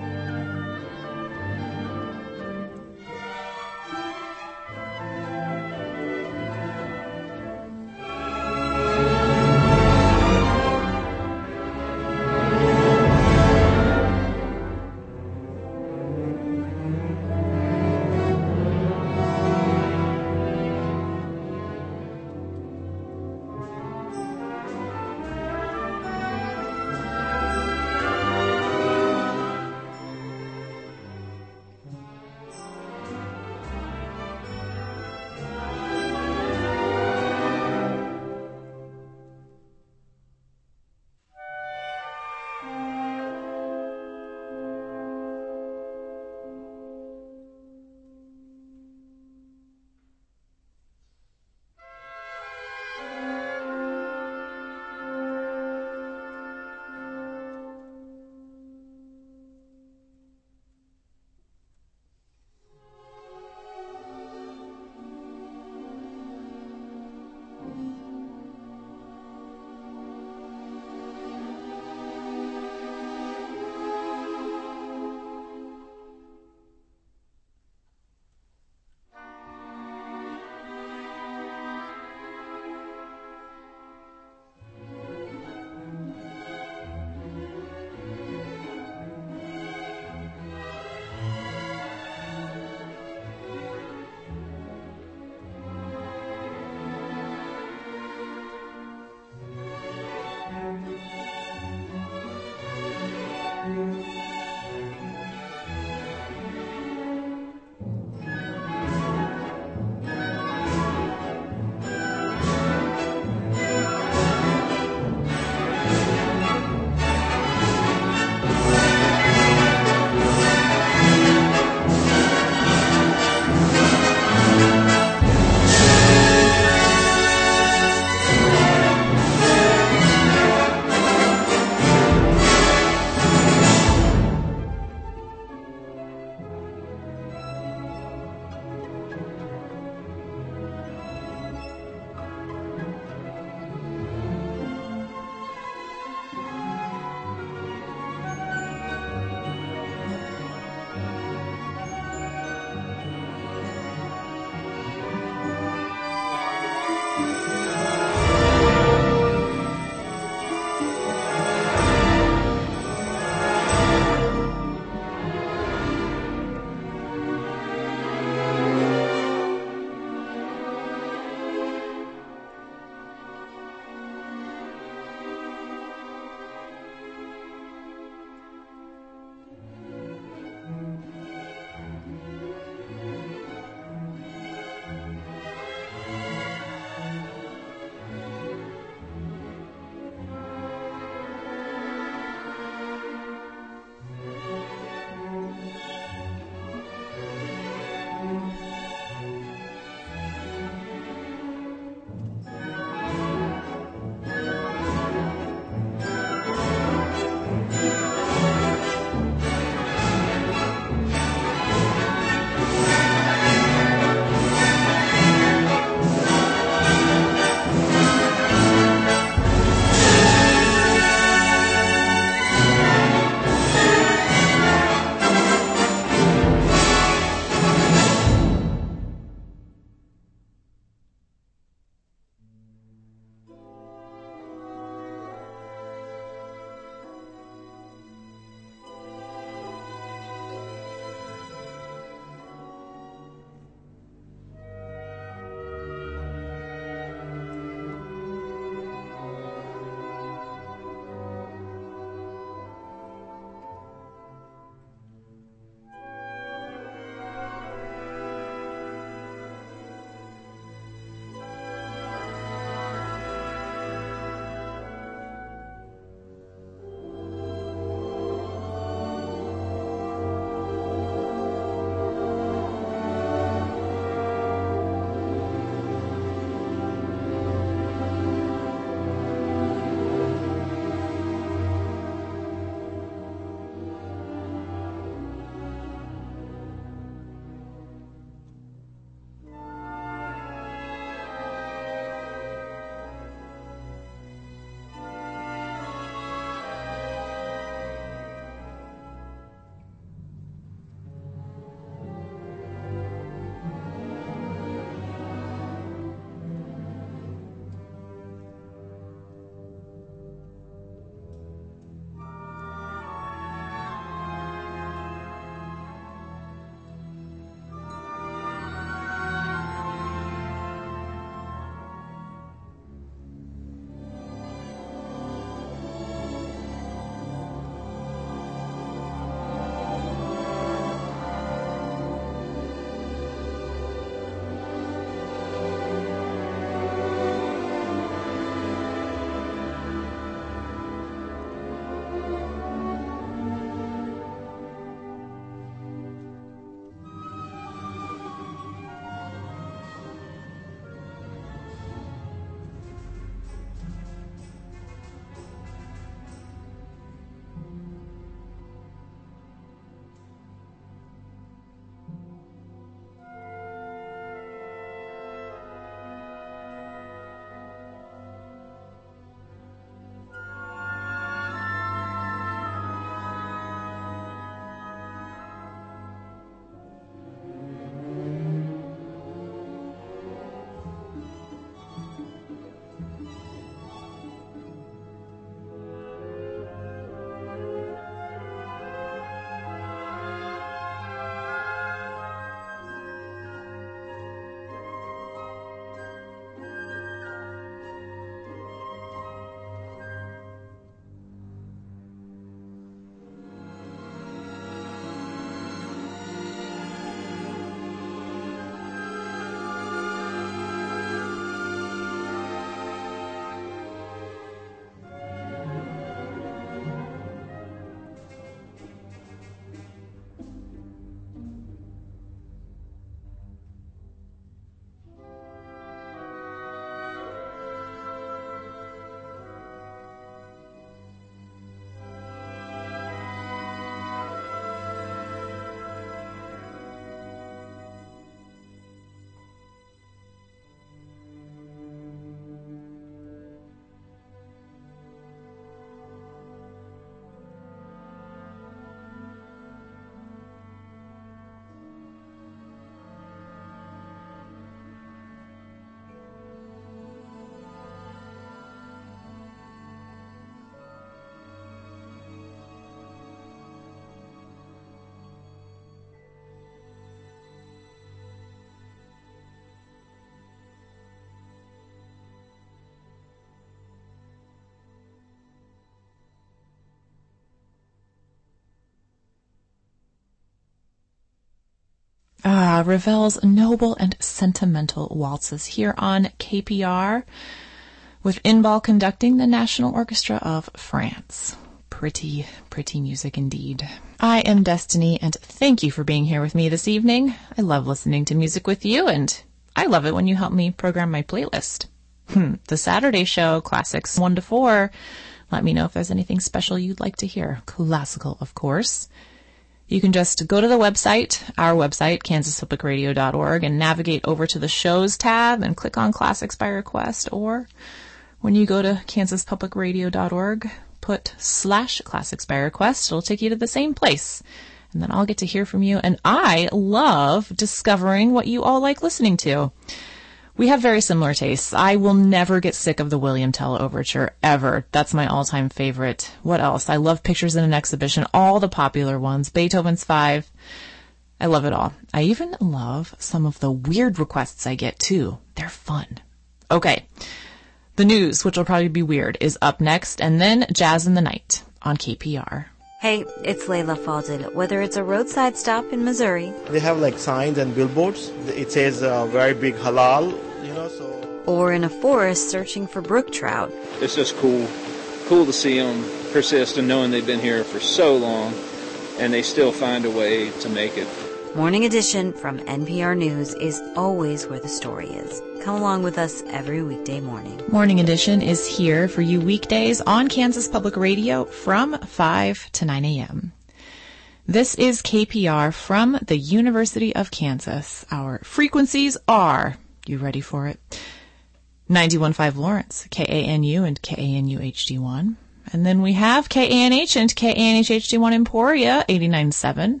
Ravel's noble and sentimental waltzes here on KPR, with Inbal conducting the National Orchestra of France. Pretty, pretty music indeed. I am Destiny, and thank you for being here with me this evening. I love listening to music with you, and I love it when you help me program my playlist. The Saturday show, Classics 1 to 4. Let me know if there's anything special you'd like to hear. Classical, of course. You can just go to the website, our website, kansaspublicradio.org, and navigate over to the shows tab and click on Classics by Request. Or when you go to kansaspublicradio.org, put /Classics by Request. It'll take you to the same place. And then I'll get to hear from you. And I love discovering what you all like listening to. We have very similar tastes. I will never get sick of the William Tell Overture, ever. That's my all-time favorite. What else? I love Pictures in an Exhibition, all the popular ones, Beethoven's 5. I love it all. I even love some of the weird requests I get, too. They're fun. Okay. The news, which will probably be weird, is up next, and then Jazz in the Night on KPR. Hey, it's Layla Faldin. Whether it's a roadside stop in Missouri, they have like signs and billboards. It says very big halal, so. Or in a forest searching for brook trout. It's just cool to see them persist and knowing they've been here for so long and they still find a way to make it. Morning Edition from NPR News is always where the story is. Come along with us every weekday morning. Morning Edition is here for you weekdays on Kansas Public Radio from 5 to 9 a.m. This is KPR from the University of Kansas. Our frequencies are, you ready for it? 91.5 Lawrence, KANU and KANU HD1. And then we have KANH and KANH HD1 Emporia, 89.7.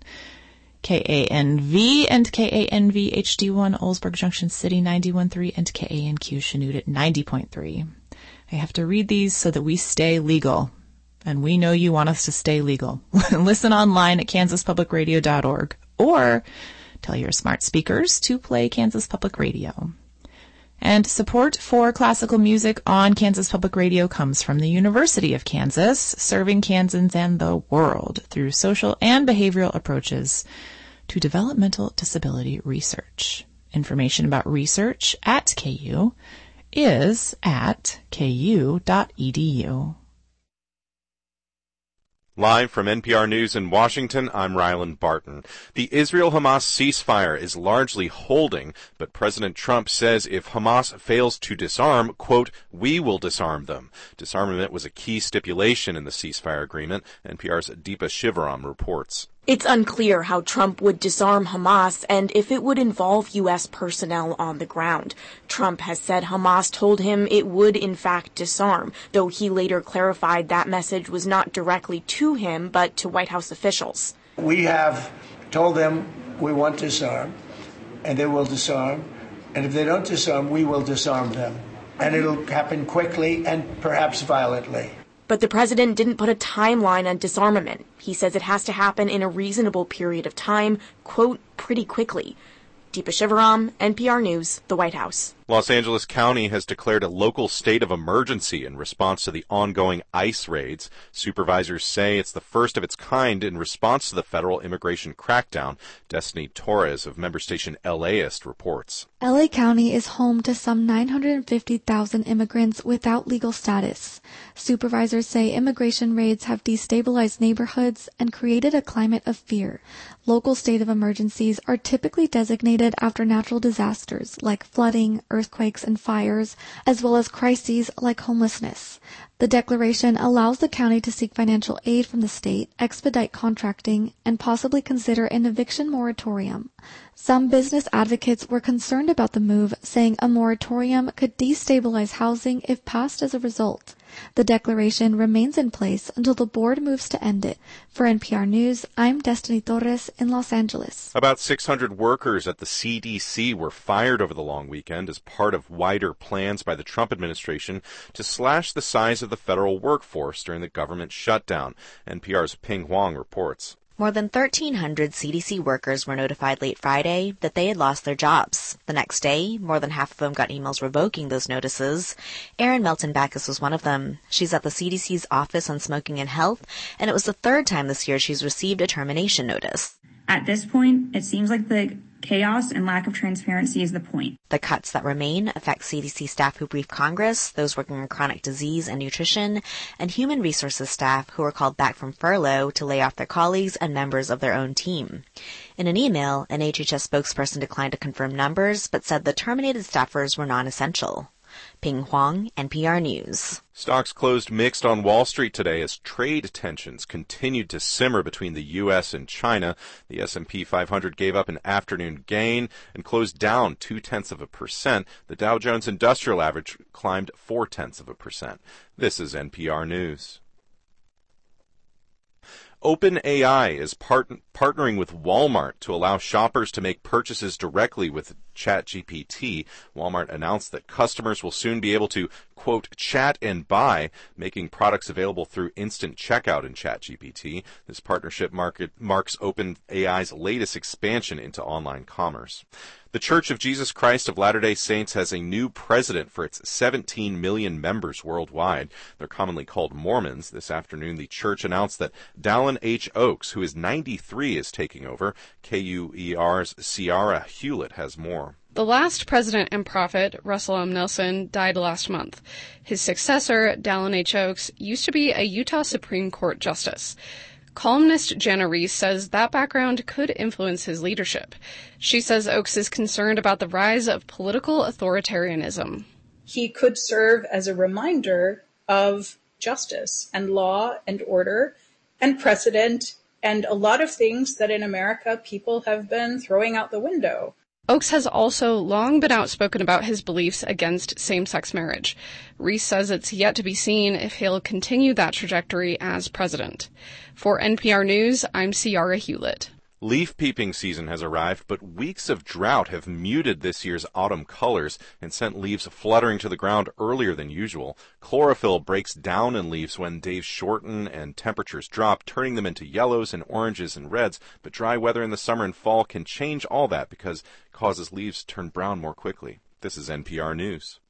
KANV and KANV HD1 Oldsburg Junction City 91.3 and KANQ Chanute at 90.3. I have to read these so that we stay legal. And we know you want us to stay legal. Listen online at kansaspublicradio.org or tell your smart speakers to play Kansas Public Radio. And support for classical music on Kansas Public Radio comes from the University of Kansas, serving Kansans and the world through social and behavioral approaches to developmental disability research. Information about research at KU is at ku.edu. Live from NPR News in Washington, I'm Ryland Barton. The Israel-Hamas ceasefire is largely holding, but President Trump says if Hamas fails to disarm, quote, we will disarm them. Disarmament was a key stipulation in the ceasefire agreement. NPR's Deepa Shivaram reports. It's unclear how Trump would disarm Hamas and if it would involve U.S. personnel on the ground. Trump has said Hamas told him it would in fact disarm, though he later clarified that message was not directly to him but to White House officials. We have told them we want to disarm, and they will disarm, and if they don't disarm, we will disarm them. And it'll happen quickly and perhaps violently. But the president didn't put a timeline on disarmament. He says it has to happen in a reasonable period of time, quote, pretty quickly. Deepa Shivaram, NPR News, the White House. Los Angeles County has declared a local state of emergency in response to the ongoing ICE raids. Supervisors say it's the first of its kind in response to the federal immigration crackdown. Destiny Torres of member station LAist reports. LA County is home to some 950,000 immigrants without legal status. Supervisors say immigration raids have destabilized neighborhoods and created a climate of fear. Local state of emergencies are typically designated after natural disasters like flooding, earthquakes, and fires, as well as crises like homelessness. The declaration allows the county to seek financial aid from the state, expedite contracting, and possibly consider an eviction moratorium. Some business advocates were concerned about the move, saying a moratorium could destabilize housing if passed as a result. The declaration remains in place until the board moves to end it. For NPR News, I'm Destiny Torres in Los Angeles. About 600 workers at the CDC were fired over the long weekend as part of wider plans by the Trump administration to slash the size of the federal workforce during the government shutdown. NPR's Ping Huang reports. More than 1,300 CDC workers were notified late Friday that they had lost their jobs. The next day, more than half of them got emails revoking those notices. Erin Melton-Backus was one of them. She's at the CDC's Office on Smoking and Health, and it was the third time this year she's received a termination notice. At this point, it seems like the Chaos and lack of transparency is the point. The cuts that remain affect CDC staff who brief Congress, those working on chronic disease and nutrition, and human resources staff who were called back from furlough to lay off their colleagues and members of their own team. In an email, an HHS spokesperson declined to confirm numbers, but said the terminated staffers were non-essential. Ping Huang, NPR News. Stocks closed mixed on Wall Street today as trade tensions continued to simmer between the U.S. and China. The S&P 500 gave up an afternoon gain and closed down 0.2%. The Dow Jones Industrial Average climbed 0.4%. This is NPR News. OpenAI is partnering with Walmart to allow shoppers to make purchases directly with ChatGPT. Walmart announced that customers will soon be able to, quote, chat and buy, making products available through instant checkout in ChatGPT. This partnership marks OpenAI's latest expansion into online commerce. The Church of Jesus Christ of Latter-day Saints has a new president for its 17 million members worldwide. They're commonly called Mormons. This afternoon, the church announced that Dallin H. Oaks, who is 93, is taking over. KUER's Ciara Hewlett has more. The last president and prophet, Russell M. Nelson, died last month. His successor, Dallin H. Oaks, used to be a Utah Supreme Court justice. Columnist Jenna Reese says that background could influence his leadership. She says Oaks is concerned about the rise of political authoritarianism. He could serve as a reminder of justice and law and order and precedent and a lot of things that in America people have been throwing out the window. Oaks has also long been outspoken about his beliefs against same-sex marriage. Reese says it's yet to be seen if he'll continue that trajectory as president. For NPR News, I'm Ciara Hewlett. Leaf peeping season has arrived, but weeks of drought have muted this year's autumn colors and sent leaves fluttering to the ground earlier than usual. Chlorophyll breaks down in leaves when days shorten and temperatures drop, turning them into yellows and oranges and reds. But dry weather in the summer and fall can change all that because it causes leaves to turn brown more quickly. This is NPR News.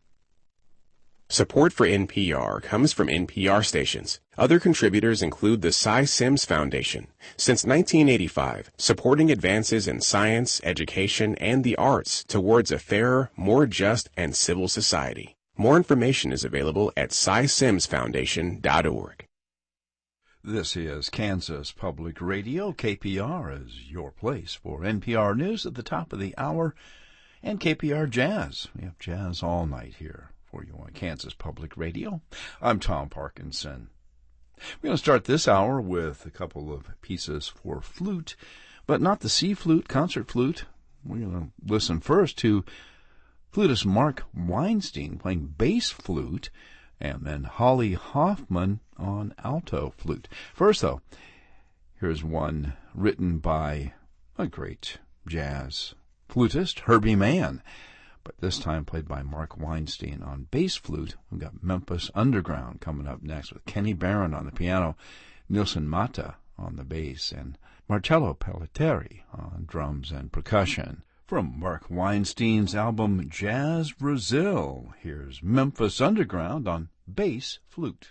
Support for NPR comes from NPR stations. Other contributors include the Cy Sims Foundation. Since 1985, supporting advances in science, education, and the arts towards a fairer, more just, and civil society. More information is available at cysimsfoundation.org. This is Kansas Public Radio. KPR is your place for NPR News at the top of the hour, and KPR Jazz. We have jazz all night here for you on Kansas Public Radio. I'm Tom Parkinson. We're going to start this hour with a couple of pieces for flute, but not the C flute, concert flute. We're going to listen first to flutist Mark Weinstein playing bass flute, and then Holly Hoffman on alto flute. First, though, here's one written by a great jazz flutist, Herbie Mann, but this time played by Mark Weinstein on bass flute. We've got Memphis Underground coming up next with Kenny Barron on the piano, Nilson Mata on the bass, and Marcello Pelletieri on drums and percussion. From Mark Weinstein's album Jazz Brazil, here's Memphis Underground on bass flute.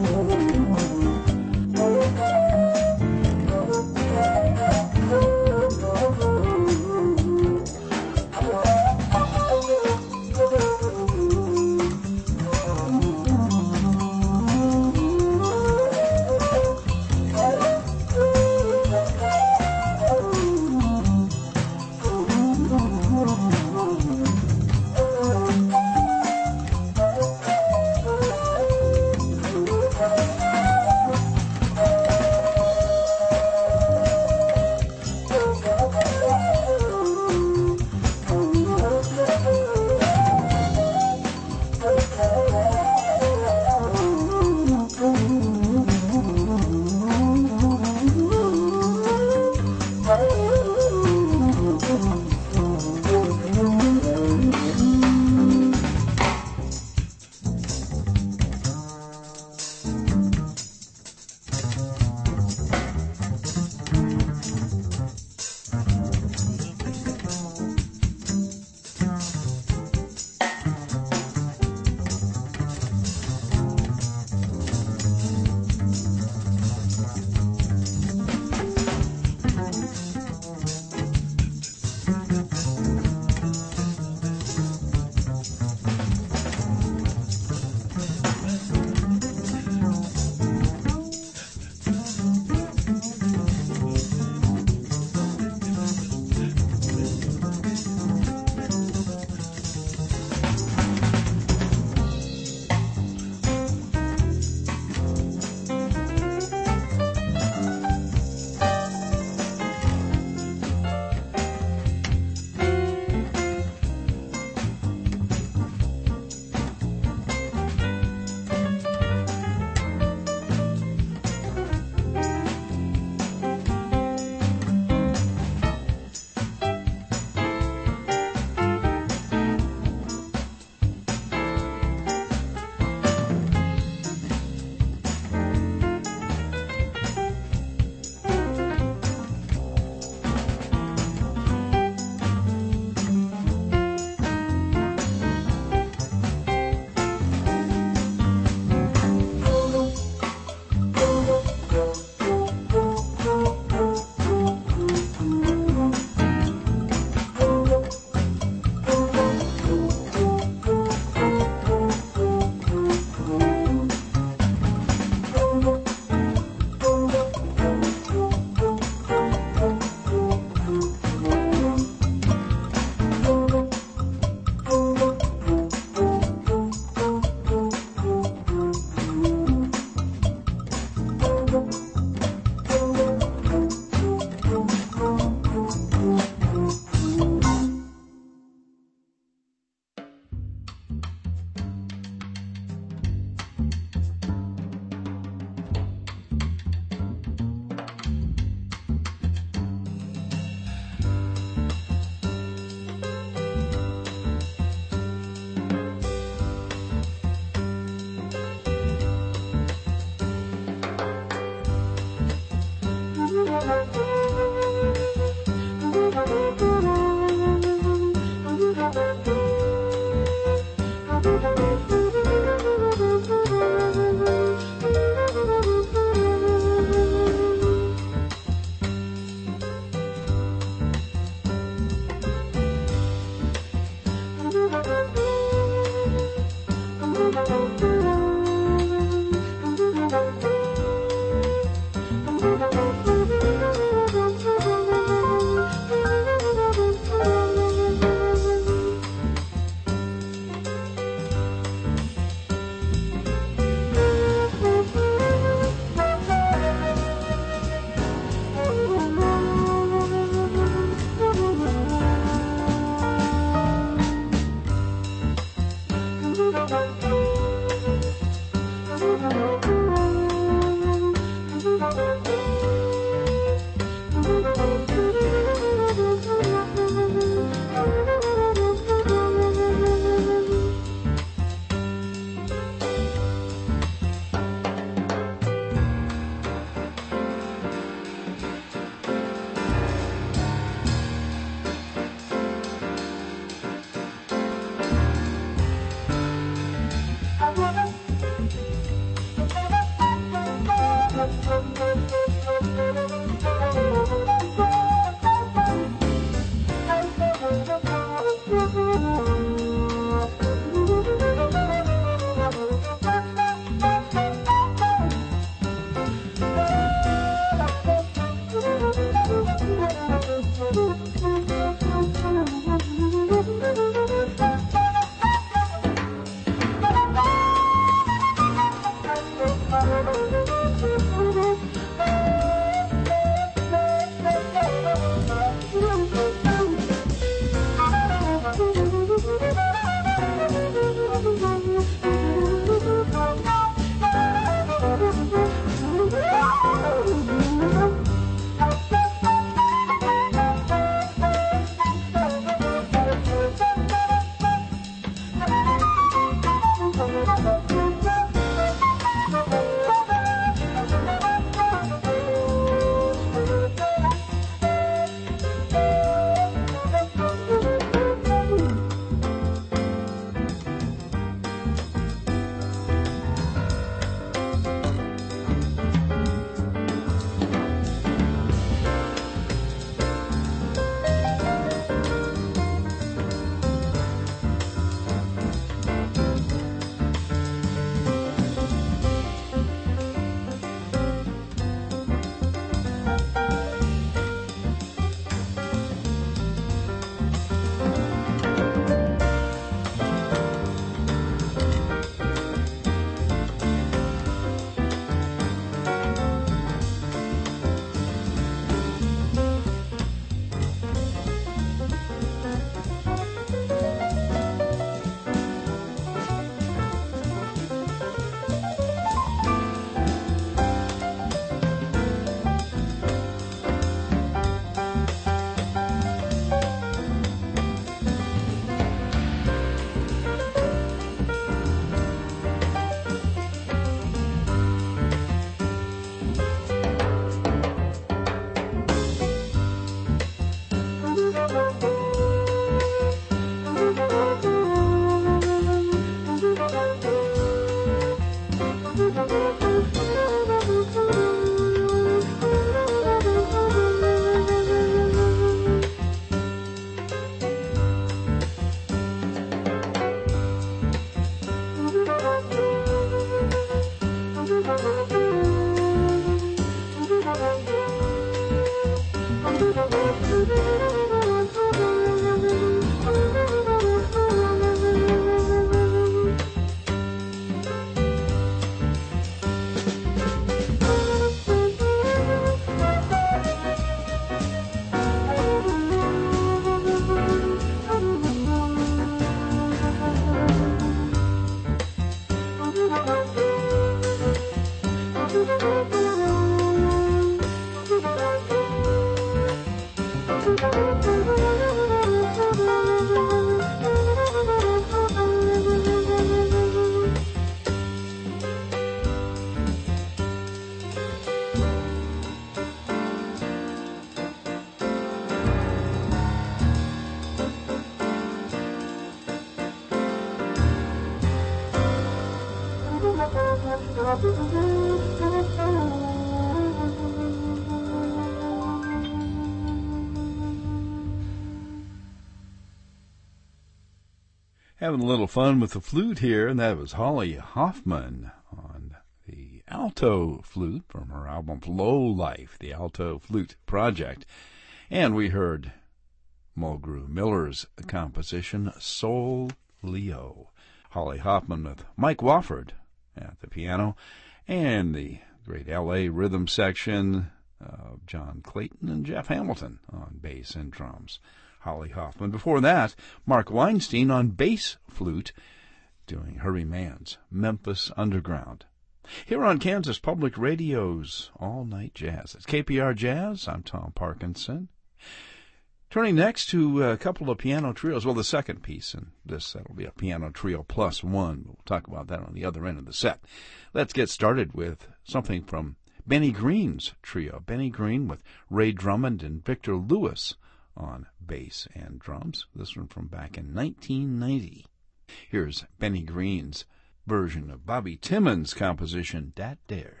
Having a little fun with the flute here, and that was Holly Hoffman on the alto flute from her album Low Life, the Alto Flute Project. And we heard Mulgrew Miller's composition, Soul Leo. Holly Hoffman with Mike Wofford at the piano, and the great L.A. rhythm section of John Clayton and Jeff Hamilton on bass and drums. Holly Hoffman. Before that, Mark Weinstein on bass flute, doing Hurry Mann's Memphis Underground. Here on Kansas Public Radio's All Night Jazz. It's KPR Jazz. I'm Tom Parkinson. Turning next to a couple of piano trios. Well, the second piece in this, that'll be a piano trio plus one. We'll talk about that on the other end of the set. Let's get started with something from Benny Green's trio. Benny Green with Ray Drummond and Victor Lewis on bass and drums. This one from back in 1990. Here's Benny Green's version of Bobby Timmons' composition, Dat Dare.